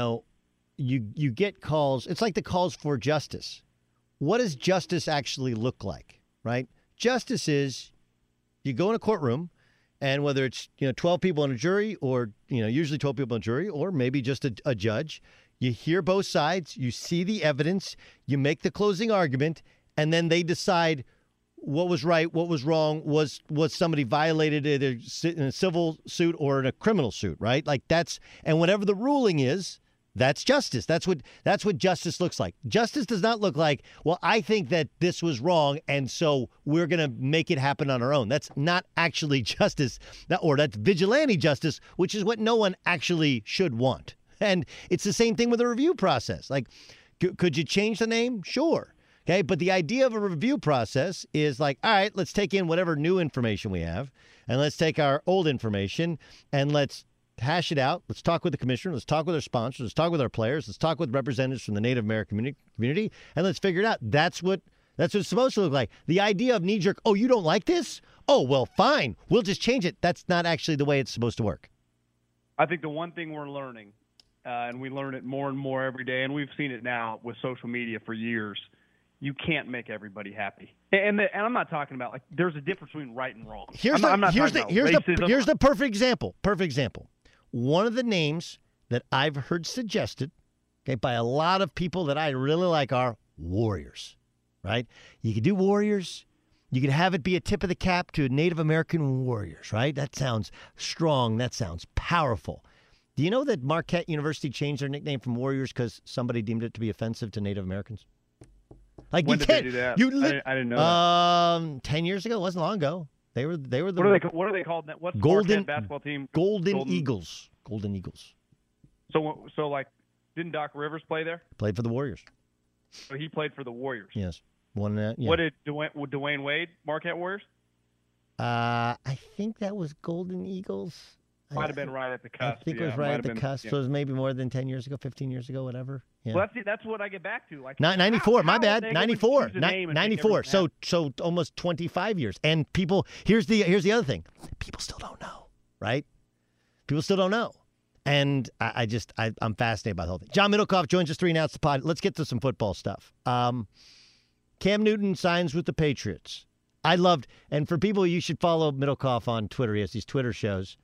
you get calls. It's like the calls for justice. What does justice actually look like, right? Justice is you go in a courtroom, and whether it's 12 people in a jury or usually 12 people in a jury or maybe just a judge, you hear both sides, you see the evidence, you make the closing argument, and then they decide what was right, what was wrong, was somebody violated either in a civil suit or in a criminal suit, right? And whatever the ruling is, that's justice. That's what justice looks like. Justice does not look like, well, I think that this was wrong, and so we're going to make it happen on our own. That's not actually justice, or that's vigilante justice, which is what no one actually should want. And it's the same thing with the review process. Could you change the name? Sure. Okay, but the idea of a review process is all right, let's take in whatever new information we have, and let's take our old information, and let's hash it out. Let's talk with the commissioner. Let's talk with our sponsors. Let's talk with our players. Let's talk with representatives from the Native American community, and let's figure it out. That's what it's supposed to look like. The idea of knee-jerk, oh, you don't like this? Oh, well, fine. We'll just change it. That's not actually the way it's supposed to work. I think the one thing we're learning, and we learn it more and more every day, and we've seen it now with social media for years, you can't make everybody happy. And I'm not talking about, there's a difference between right and wrong. Here's the perfect example. One of the names that I've heard suggested, by a lot of people that I really like, are Warriors, right? You could do Warriors. You could have it be a tip of the cap to Native American warriors, right? That sounds strong. That sounds powerful. Do you know that Marquette University changed their nickname from Warriors because somebody deemed it to be offensive to Native Americans? When did they do that? I didn't know that. 10 years ago. It wasn't long ago. They were the. What are they called? What's Golden Marquette basketball team? Golden Eagles. Golden Eagles. So didn't Doc Rivers play there? Played for the Warriors. So he played for the Warriors. Yes. Won that. Yeah. What did Dwayne Wade, Marquette Warriors? I think that was Golden Eagles. Might have been right at the cusp. I think it was right at the cusp. So it was maybe more than 10 years ago, 15 years ago, whatever. Yeah. Well, that's what I get back to. Like 94, my bad. 94. 94. So almost 25 years. And people, here's the other thing. People still don't know, right? People still don't know. And I'm fascinated by the whole thing. John Middlecoff joins us to announce the pod. Let's get to some football stuff. Cam Newton signs with the Patriots. I loved, and for people, you should follow Middlecoff on Twitter. He has these Twitter shows.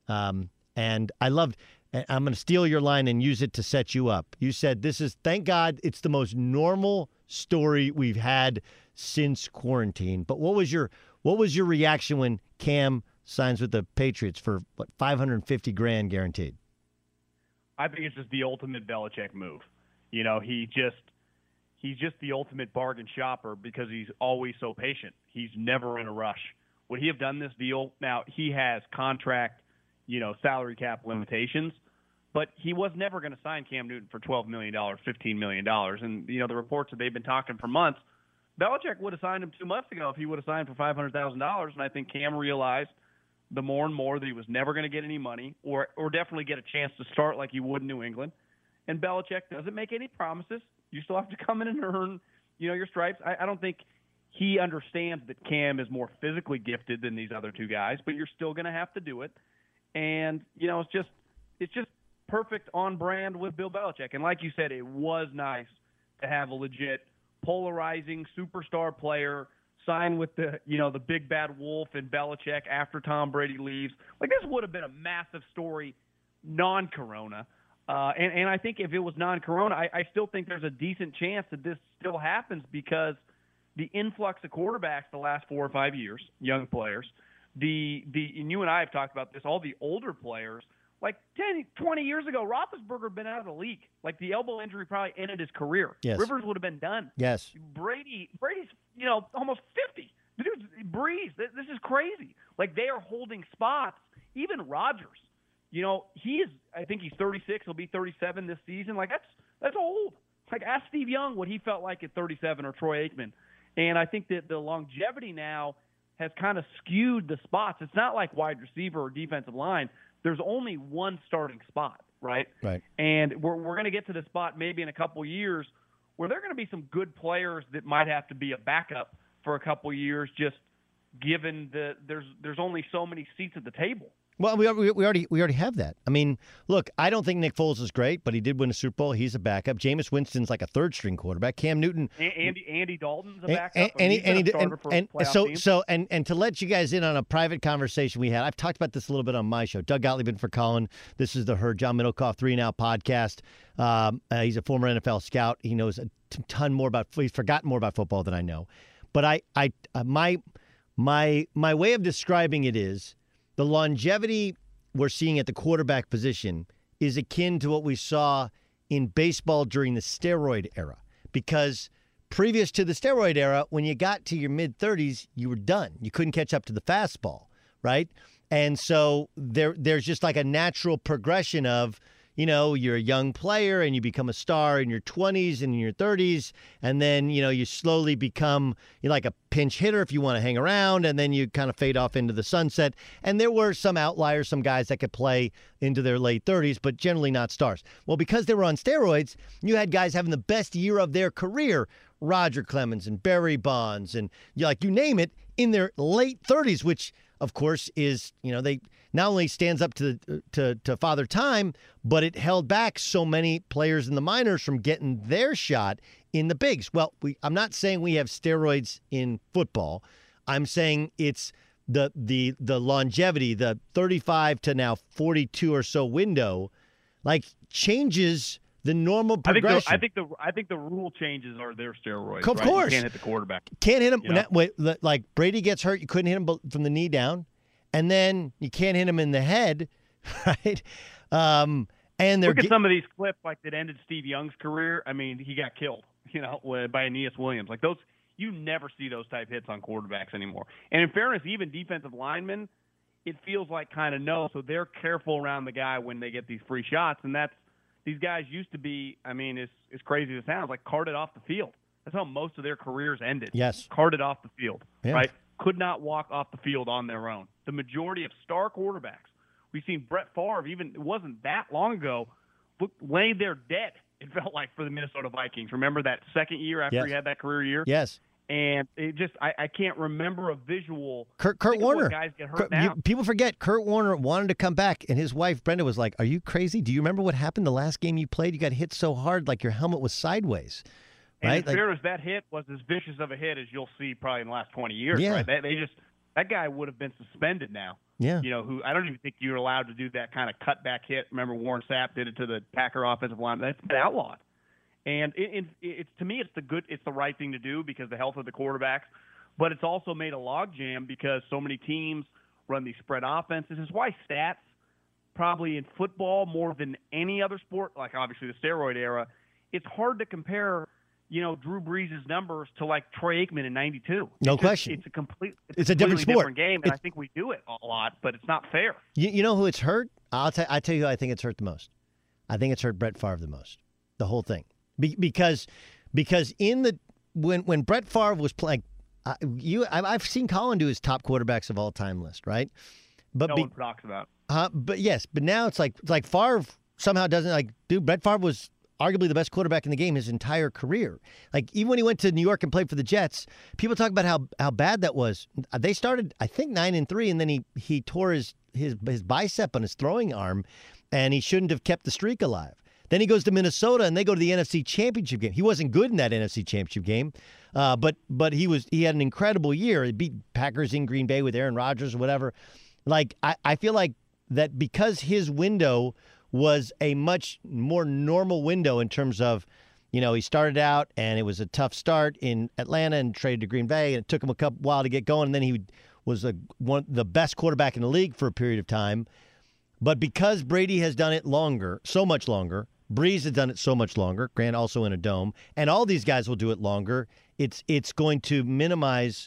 And I loved, I'm going to steal your line and use it to set you up. You said, thank God, it's the most normal story we've had since quarantine. But what was your reaction when Cam signs with the Patriots for $550,000 guaranteed? I think it's just the ultimate Belichick move. You know, he's just the ultimate bargain shopper because he's always so patient. He's never in a rush. Would he have done this deal? Now, he has contract, salary cap limitations, but he was never going to sign Cam Newton for $12 million, $15 million. And, the reports that they've been talking for months, Belichick would have signed him 2 months ago if he would have signed for $500,000. And I think Cam realized the more and more that he was never going to get any money or definitely get a chance to start like he would in New England. And Belichick doesn't make any promises. You still have to come in and earn, your stripes. I don't think he understands that Cam is more physically gifted than these other two guys, but you're still going to have to do it. And, it's just perfect on brand with Bill Belichick. And like you said, it was nice to have a legit polarizing superstar player sign with the big bad wolf in Belichick after Tom Brady leaves. Like, this would have been a massive story non-corona. And I think if it was non-corona, I still think there's a decent chance that this still happens because the influx of quarterbacks the last 4 or 5 years, young players, and you and I have talked about this, all the older players, like 10, 20 years ago, Roethlisberger had been out of the league. Like, the elbow injury probably ended his career. Yes. Rivers would have been done. Yes. Brady's, almost 50. The dude's Breeze. This is crazy. Like, they are holding spots. Even Rodgers. I think he's 36. He'll be 37 this season. Like, that's old. Like, ask Steve Young what he felt like at 37 or Troy Aikman. And I think that the longevity now has kind of skewed the spots. It's not like wide receiver or defensive line. There's only one starting spot, right? Right. And we're going to get to the spot maybe in a couple years where there are going to be some good players that might have to be a backup for a couple years, just given that there's only so many seats at the table. Well, we already have that. I mean, look, I don't think Nick Foles is great, but he did win a Super Bowl. He's a backup. Jameis Winston's like a third-string quarterback. Cam Newton, Andy Dalton's a backup. And to let you guys in on a private conversation we had, I've talked about this a little bit on my show. Doug Gottlieb in for Colin. This is the Herd John Middlecoff 3 Now podcast. He's a former NFL scout. He knows a ton more he's forgotten more about football than I know. But my way of describing it is, the longevity we're seeing at the quarterback position is akin to what we saw in baseball during the steroid era. Because previous to the steroid era, when you got to your mid-30s, you were done. You couldn't catch up to the fastball, right? And so there's just like a natural progression of, you're a young player and you become a star in your 20s and in your 30s. And then, you slowly become like a pinch hitter if you want to hang around. And then you kind of fade off into the sunset. And there were some outliers, some guys that could play into their late 30s, but generally not stars. Well, because they were on steroids, you had guys having the best year of their career. Roger Clemens and Barry Bonds and you name it, in their late 30s, which of course is, they not only stands up to Father Time, but it held back so many players in the minors from getting their shot in the bigs. Well, I'm not saying we have steroids in football. I'm saying it's the longevity, the 35 to now 42 or so window, like changes the normal progression. I think the rule changes are their steroids. Of right? course, you can't hit the quarterback. Can't hit him. Like Brady gets hurt, you couldn't hit him from the knee down, and then you can't hit him in the head, right? And look at some of these clips like that ended Steve Young's career. I mean, he got killed, by Aeneas Williams. Like those, you never see those type hits on quarterbacks anymore. And in fairness, even defensive linemen, it feels like kind of no. So they're careful around the guy when they get these free shots, and that's. These guys used to be, I mean, as crazy as it sounds, like carted off the field. That's how most of their careers ended. Yes. Carted off the field, yeah. right? Could not walk off the field on their own. The majority of star quarterbacks We've seen Brett Favre, it wasn't that long ago, laying there dead, it felt like, for the Minnesota Vikings. Remember that second year after he had that career year? Yes. And it just, I can't remember a visual. Kurt Warner. Guys get hurt now. People forget Kurt Warner wanted to come back, and his wife Brenda was like, "Are you crazy? Do you remember what happened the last game you played? You got hit so hard, like your helmet was sideways." Right? And in fairness, that hit was as vicious of a hit as you'll see probably in the last 20 years. Yeah. Right? That guy would have been suspended now. Yeah. Who I don't even think you're allowed to do that kind of cutback hit. Remember Warren Sapp did it to the Packer offensive line. That's been outlawed. And it's to me, it's the right thing to do because the health of the quarterbacks. But it's also made a logjam because so many teams run these spread offenses. It's why stats, probably in football more than any other sport, like obviously the steroid era, it's hard to compare, Drew Brees' numbers to like Troy Aikman in '92. No question. It's a different sport. Different game, and I think we do it a lot, but it's not fair. You know who it's hurt? I tell you who I think it's hurt the most. I think it's hurt Brett Favre the most. The whole thing. Because when Brett Favre was playing, I've seen Colin do his top quarterbacks of all time list, right? But no one talks about. But now it's like Favre somehow doesn't Brett Favre was arguably the best quarterback in the game his entire career. Like even when he went to New York and played for the Jets, people talk about how bad that was. They started I think 9-3, and then he tore his bicep on his throwing arm, and he shouldn't have kept the streak alive. Then he goes to Minnesota, and they go to the NFC Championship game. He wasn't good in that NFC Championship game, but he had an incredible year. He beat Packers in Green Bay with Aaron Rodgers or whatever. Like I feel like that because his window was a much more normal window in terms of, he started out and it was a tough start in Atlanta and traded to Green Bay, and it took him a while to get going, and then he was the best quarterback in the league for a period of time. But because Brady has done it longer, so much longer, Breeze has done it so much longer, Grant also in a dome, and all these guys will do it longer. It's going to minimize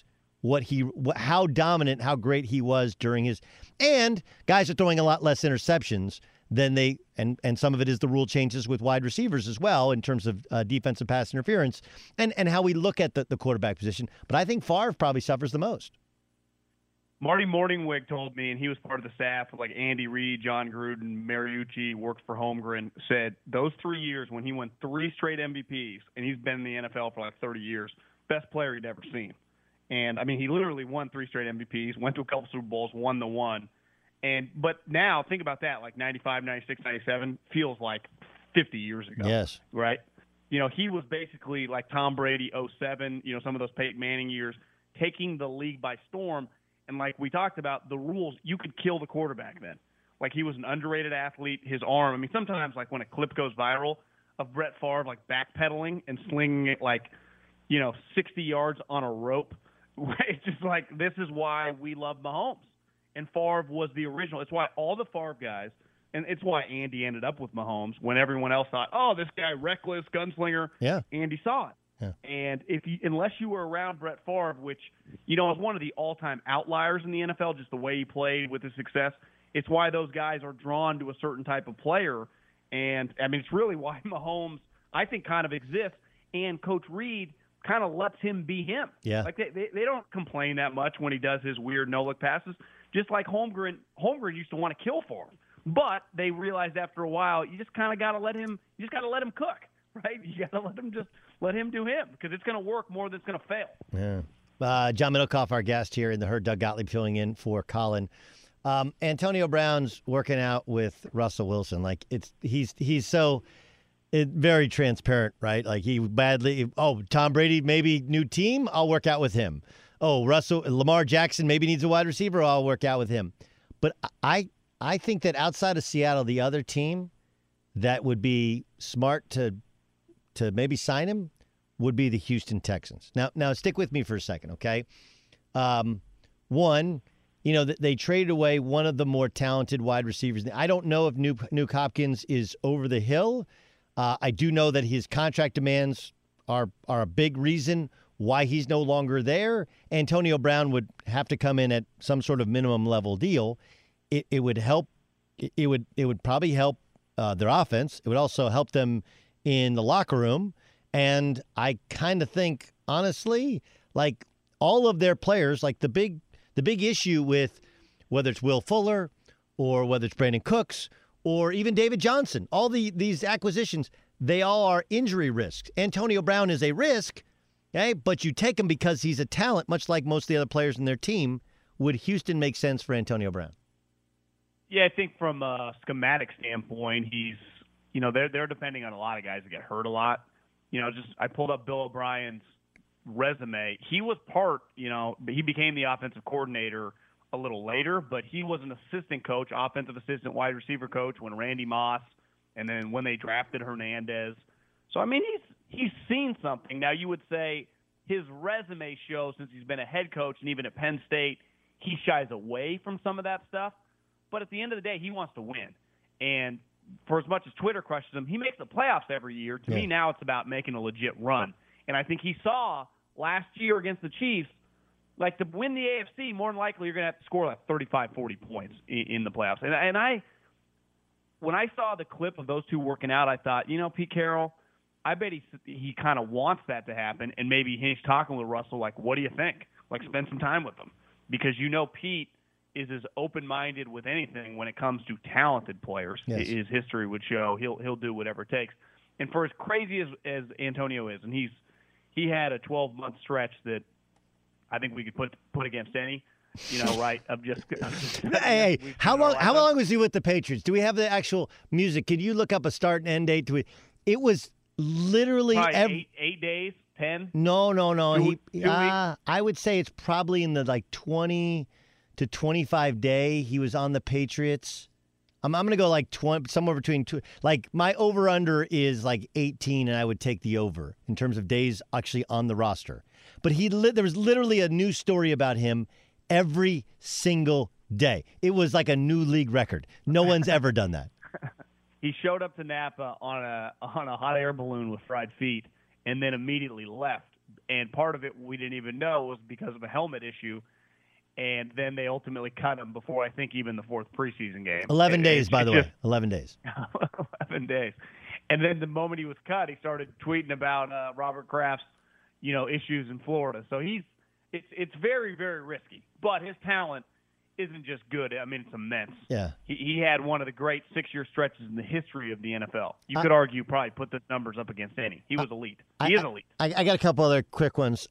how dominant, how great he was during his, and guys are throwing a lot less interceptions than they, and some of it is the rule changes with wide receivers as well in terms of defensive pass interference and how we look at the quarterback position. But I think Favre probably suffers the most. Marty Morningwig told me, and he was part of the staff with like Andy Reid, John Gruden, Mariucci, worked for Holmgren, said those 3 years when he won 3 straight MVPs, and he's been in the NFL for like 30 years, best player he'd ever seen. And, I mean, he literally won 3 straight MVPs, went to a couple Super Bowls, won the one. But now, think about that, like 95, 96, 97, feels like 50 years ago. Yes. Right? He was basically like Tom Brady, 07, some of those Peyton Manning years, taking the league by storm. And like we talked about, the rules, you could kill the quarterback then. Like he was an underrated athlete. His arm, I mean, sometimes like when a clip goes viral of Brett Favre like backpedaling and slinging it like, 60 yards on a rope, it's just like this is why we love Mahomes. And Favre was the original. It's why all the Favre guys, and it's why Andy ended up with Mahomes when everyone else thought, oh, this guy, reckless, gunslinger. Yeah. Andy saw it. Yeah. And unless you were around Brett Favre, which, is one of the all-time outliers in the NFL, just the way he played with his success, it's why those guys are drawn to a certain type of player. And, I mean, it's really why Mahomes, I think, kind of exists. And Coach Reid kind of lets him be him. Yeah. Like, they don't complain that much when he does his weird no-look passes, just like Holmgren used to want to kill for him. But they realized after a while, you just kind of got to let him cook, right? You got to let him do him because it's going to work more than it's going to fail. Yeah. John Middlecoff, our guest here in the Herd, Doug Gottlieb filling in for Colin. Antonio Brown's working out with Russell Wilson. Like he's so very transparent, right? Like Tom Brady, maybe new team, I'll work out with him. Oh, Lamar Jackson maybe needs a wide receiver, I'll work out with him. But I think that outside of Seattle, the other team that would be smart to maybe sign him would be the Houston Texans. Now stick with me for a second, okay? One, they traded away one of the more talented wide receivers. I don't know if Nuke Hopkins is over the hill. I do know that his contract demands are a big reason why he's no longer there. Antonio Brown would have to come in at some sort of minimum level deal. It would help. It would probably help their offense. It would also help them in the locker room. And I kind of think, honestly, like all of their players, like the big issue with whether it's Will Fuller or whether it's Brandon Cooks, or even David Johnson. All these acquisitions, they all are injury risks. Antonio Brown is a risk, okay, but you take him because he's a talent, much like most of the other players in their team. Would Houston make sense for Antonio Brown? Yeah, I think from a schematic standpoint, he's, they're depending on a lot of guys that get hurt a lot. I pulled up Bill O'Brien's resume. He was he became the offensive coordinator a little later, but he was an assistant coach, offensive assistant, wide receiver coach when Randy Moss, and then when they drafted Hernandez. So, I mean, he's seen something. Now, you would say his resume shows, since he's been a head coach and even at Penn State, he shies away from some of that stuff. But at the end of the day, he wants to win. And for as much as Twitter crushes him, he makes the playoffs every year. To me, now it's about making a legit run. And I think he saw last year against the Chiefs, like, to win the AFC, more than likely you're going to have to score like 35, 40 points in the playoffs. And when I saw the clip of those two working out, I thought, Pete Carroll, I bet he kind of wants that to happen. And maybe he's talking with Russell, like, what do you think? Like, spend some time with him. Because Pete is as open-minded with anything when it comes to talented players. Yes. His history would show he'll do whatever it takes. And for as crazy as Antonio is, and he had a 12-month stretch that I think we could put against any, right? I'm just hey, how long was he with the Patriots? Do we have the actual music? Can you look up a start and end date? It was literally 8 days, 10. No. Two weeks? I would say it's probably in the 20 to 25 day he was on the Patriots. I'm going to go 20, somewhere between two. My over-under is 18, and I would take the over in terms of days actually on the roster. But there was literally a new story about him every single day. It was like a new league record. No one's ever done that. He showed up to Napa on a hot air balloon with fried feet and then immediately left. And part of it we didn't even know was because of a helmet issue. And then they ultimately cut him before, I think, even the fourth preseason game. 11 days, by the way. 11 days. 11 days. And then the moment he was cut, he started tweeting about Robert Kraft's, issues in Florida. So it's very, very risky. But his talent isn't just good. I mean, it's immense. Yeah. He had one of the great 6-year stretches in the history of the NFL. You could argue probably put the numbers up against any. He was elite. He is elite. I got a couple other quick ones.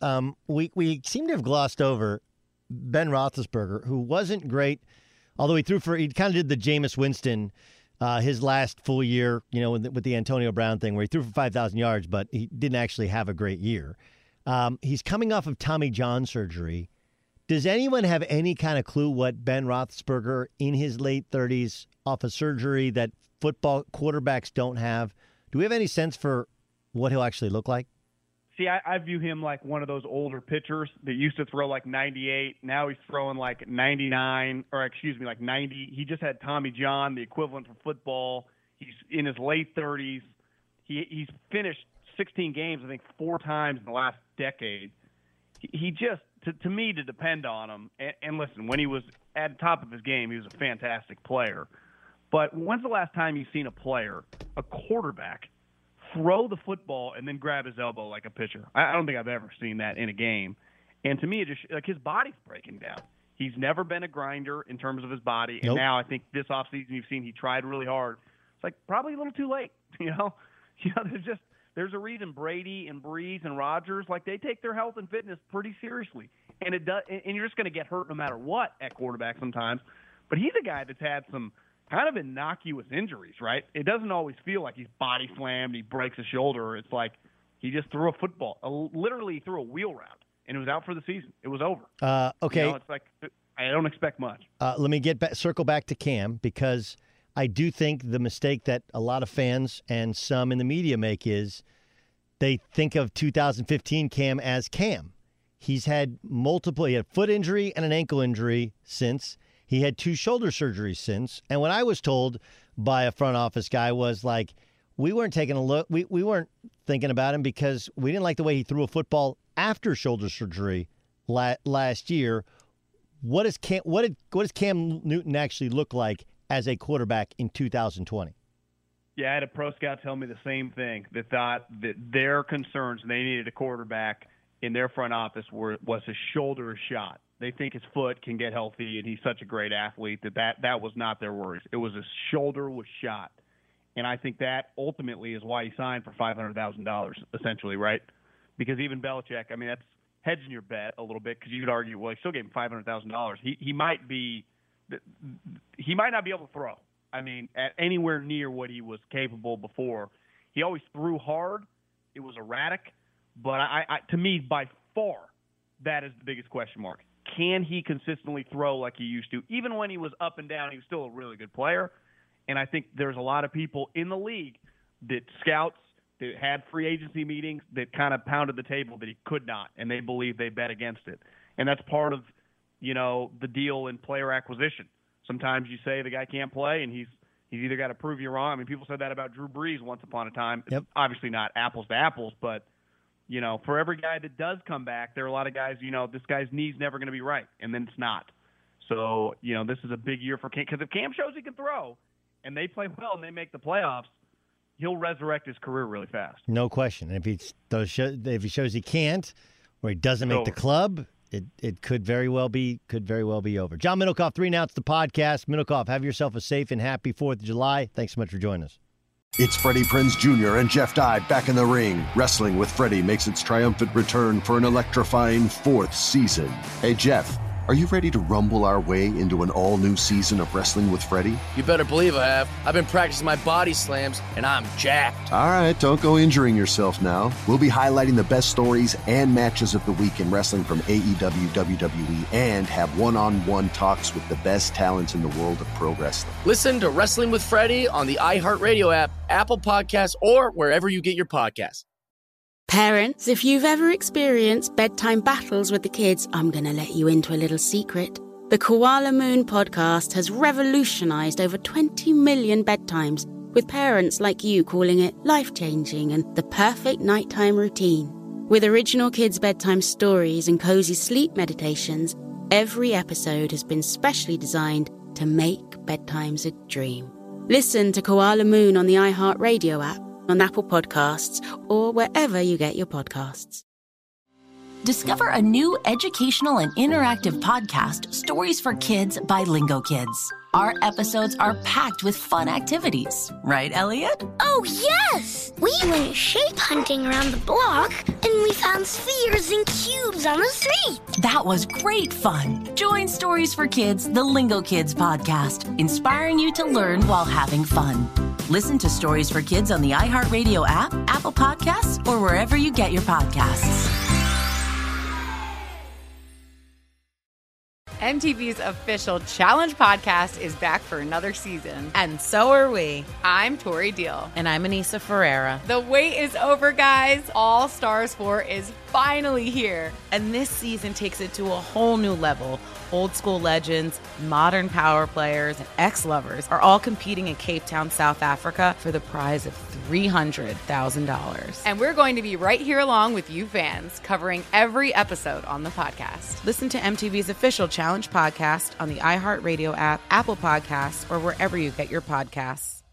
We seem to have glossed over Ben Roethlisberger, who wasn't great, although he kind of did the Jameis Winston, his last full year, with the Antonio Brown thing, where he threw for 5,000 yards, but he didn't actually have a great year. He's coming off of Tommy John surgery. Does anyone have any kind of clue what Ben Roethlisberger in his late 30s off of surgery that football quarterbacks don't have? Do we have any sense for what he'll actually look like? See, I view him like one of those older pitchers that used to throw 98. Now he's throwing 99, or 90. He just had Tommy John, the equivalent for football. He's in his late 30s. He's finished 16 games, I think, 4 times in the last decade. He just, to me, to depend on him, and listen, when he was at the top of his game, he was a fantastic player. But when's the last time you've seen a quarterback, throw the football and then grab his elbow like a pitcher? I don't think I've ever seen that in a game. And to me, it just his body's breaking down. He's never been a grinder in terms of his body. And now I think this offseason you've seen he tried really hard. It's probably a little too late. There's a reason Brady and Brees and Rodgers, they take their health and fitness pretty seriously. And it does, and you're just going to get hurt no matter what at quarterback sometimes. But he's a guy that's had some kind of innocuous injuries, right? It doesn't always feel like he's body slammed, he breaks a shoulder. It's like he just threw a football, literally threw a wheel route, and it was out for the season. It was over. Okay. It's I don't expect much. Let me circle back to Cam, because I do think the mistake that a lot of fans and some in the media make is they think of 2015 Cam as Cam. He had a foot injury and an ankle injury since. He had 2 shoulder surgeries since. And what I was told by a front office guy was we weren't taking a look. We weren't thinking about him because we didn't like the way he threw a football after shoulder surgery last year. What does Cam Newton actually look like as a quarterback in 2020? Yeah, I had a pro scout tell me the same thing. They thought that their concerns, and they needed a quarterback in their front office, was a shoulder shot. they think his foot can get healthy, and he's such a great athlete that was not their worries. It was his shoulder was shot. And I think that ultimately is why he signed for $500,000, essentially, right? Because even Belichick, I mean, that's hedging your bet a little bit, because you could argue, well, he still gave him $500,000. He might not be able to throw. I mean, at anywhere near what he was capable before. He always threw hard. It was erratic. But to me, by far, that is the biggest question mark. Can he consistently throw like he used to? Even when he was up and down, he was still a really good player. And I think there's a lot of people in the league that scouts that had free agency meetings that kind of pounded the table that he could not, and they believe they bet against it. And that's part of, the deal in player acquisition. Sometimes you say the guy can't play, and he's either got to prove you wrong. I mean, people said that about Drew Brees once upon a time. Yep. It's obviously not apples to apples, but, for every guy that does come back, there are a lot of guys, this guy's knee's never going to be right, and then it's not. So, this is a big year for Cam, because if Cam shows he can throw and they play well and they make the playoffs, he'll resurrect his career really fast. No question. And if he shows he can't, or he doesn't make the club, it could very well be over. John Middlecoff, 3 and Out's the podcast. Middlecoff, have yourself a safe and happy 4th of July. Thanks so much for joining us. It's Freddie Prinze Jr. and Jeff Dye back in the ring. Wrestling with Freddie makes its triumphant return for an electrifying 4th season. Hey, Jeff, are you ready to rumble our way into an all-new season of Wrestling with Freddie? You better believe I have. I've been practicing my body slams, and I'm jacked. All right, don't go injuring yourself now. We'll be highlighting the best stories and matches of the week in wrestling from AEW, WWE, and have one-on-one talks with the best talents in the world of pro wrestling. Listen to Wrestling with Freddie on the iHeartRadio app, Apple Podcasts, or wherever you get your podcasts. Parents, if you've ever experienced bedtime battles with the kids, I'm going to let you into a little secret. The Koala Moon podcast has revolutionized over 20 million bedtimes, with parents like you calling it life-changing and the perfect nighttime routine. With original kids' bedtime stories and cozy sleep meditations, every episode has been specially designed to make bedtimes a dream. Listen to Koala Moon on the iHeartRadio app, on Apple Podcasts, or wherever you get your podcasts. Discover a new educational and interactive podcast, Stories for Kids by Lingo Kids. Our episodes are packed with fun activities. Right, Elliot? Oh, yes! We went shape hunting around the block, and we found spheres and cubes on the street. That was great fun. Join Stories for Kids, the Lingo Kids podcast, inspiring you to learn while having fun. Listen to Stories for Kids on the iHeartRadio app, Apple Podcasts, or wherever you get your podcasts. MTV's official Challenge podcast is back for another season. And so are we. I'm Tori Deal. And I'm Anissa Ferreira. The wait is over, guys. All Stars 4 is finally here. And this season takes it to a whole new level. Old school legends, modern power players, and ex-lovers are all competing in Cape Town, South Africa for the prize of $300,000. And we're going to be right here along with you fans, covering every episode on the podcast. Listen to MTV's official Challenge podcast on the iHeartRadio app, Apple Podcasts, or wherever you get your podcasts.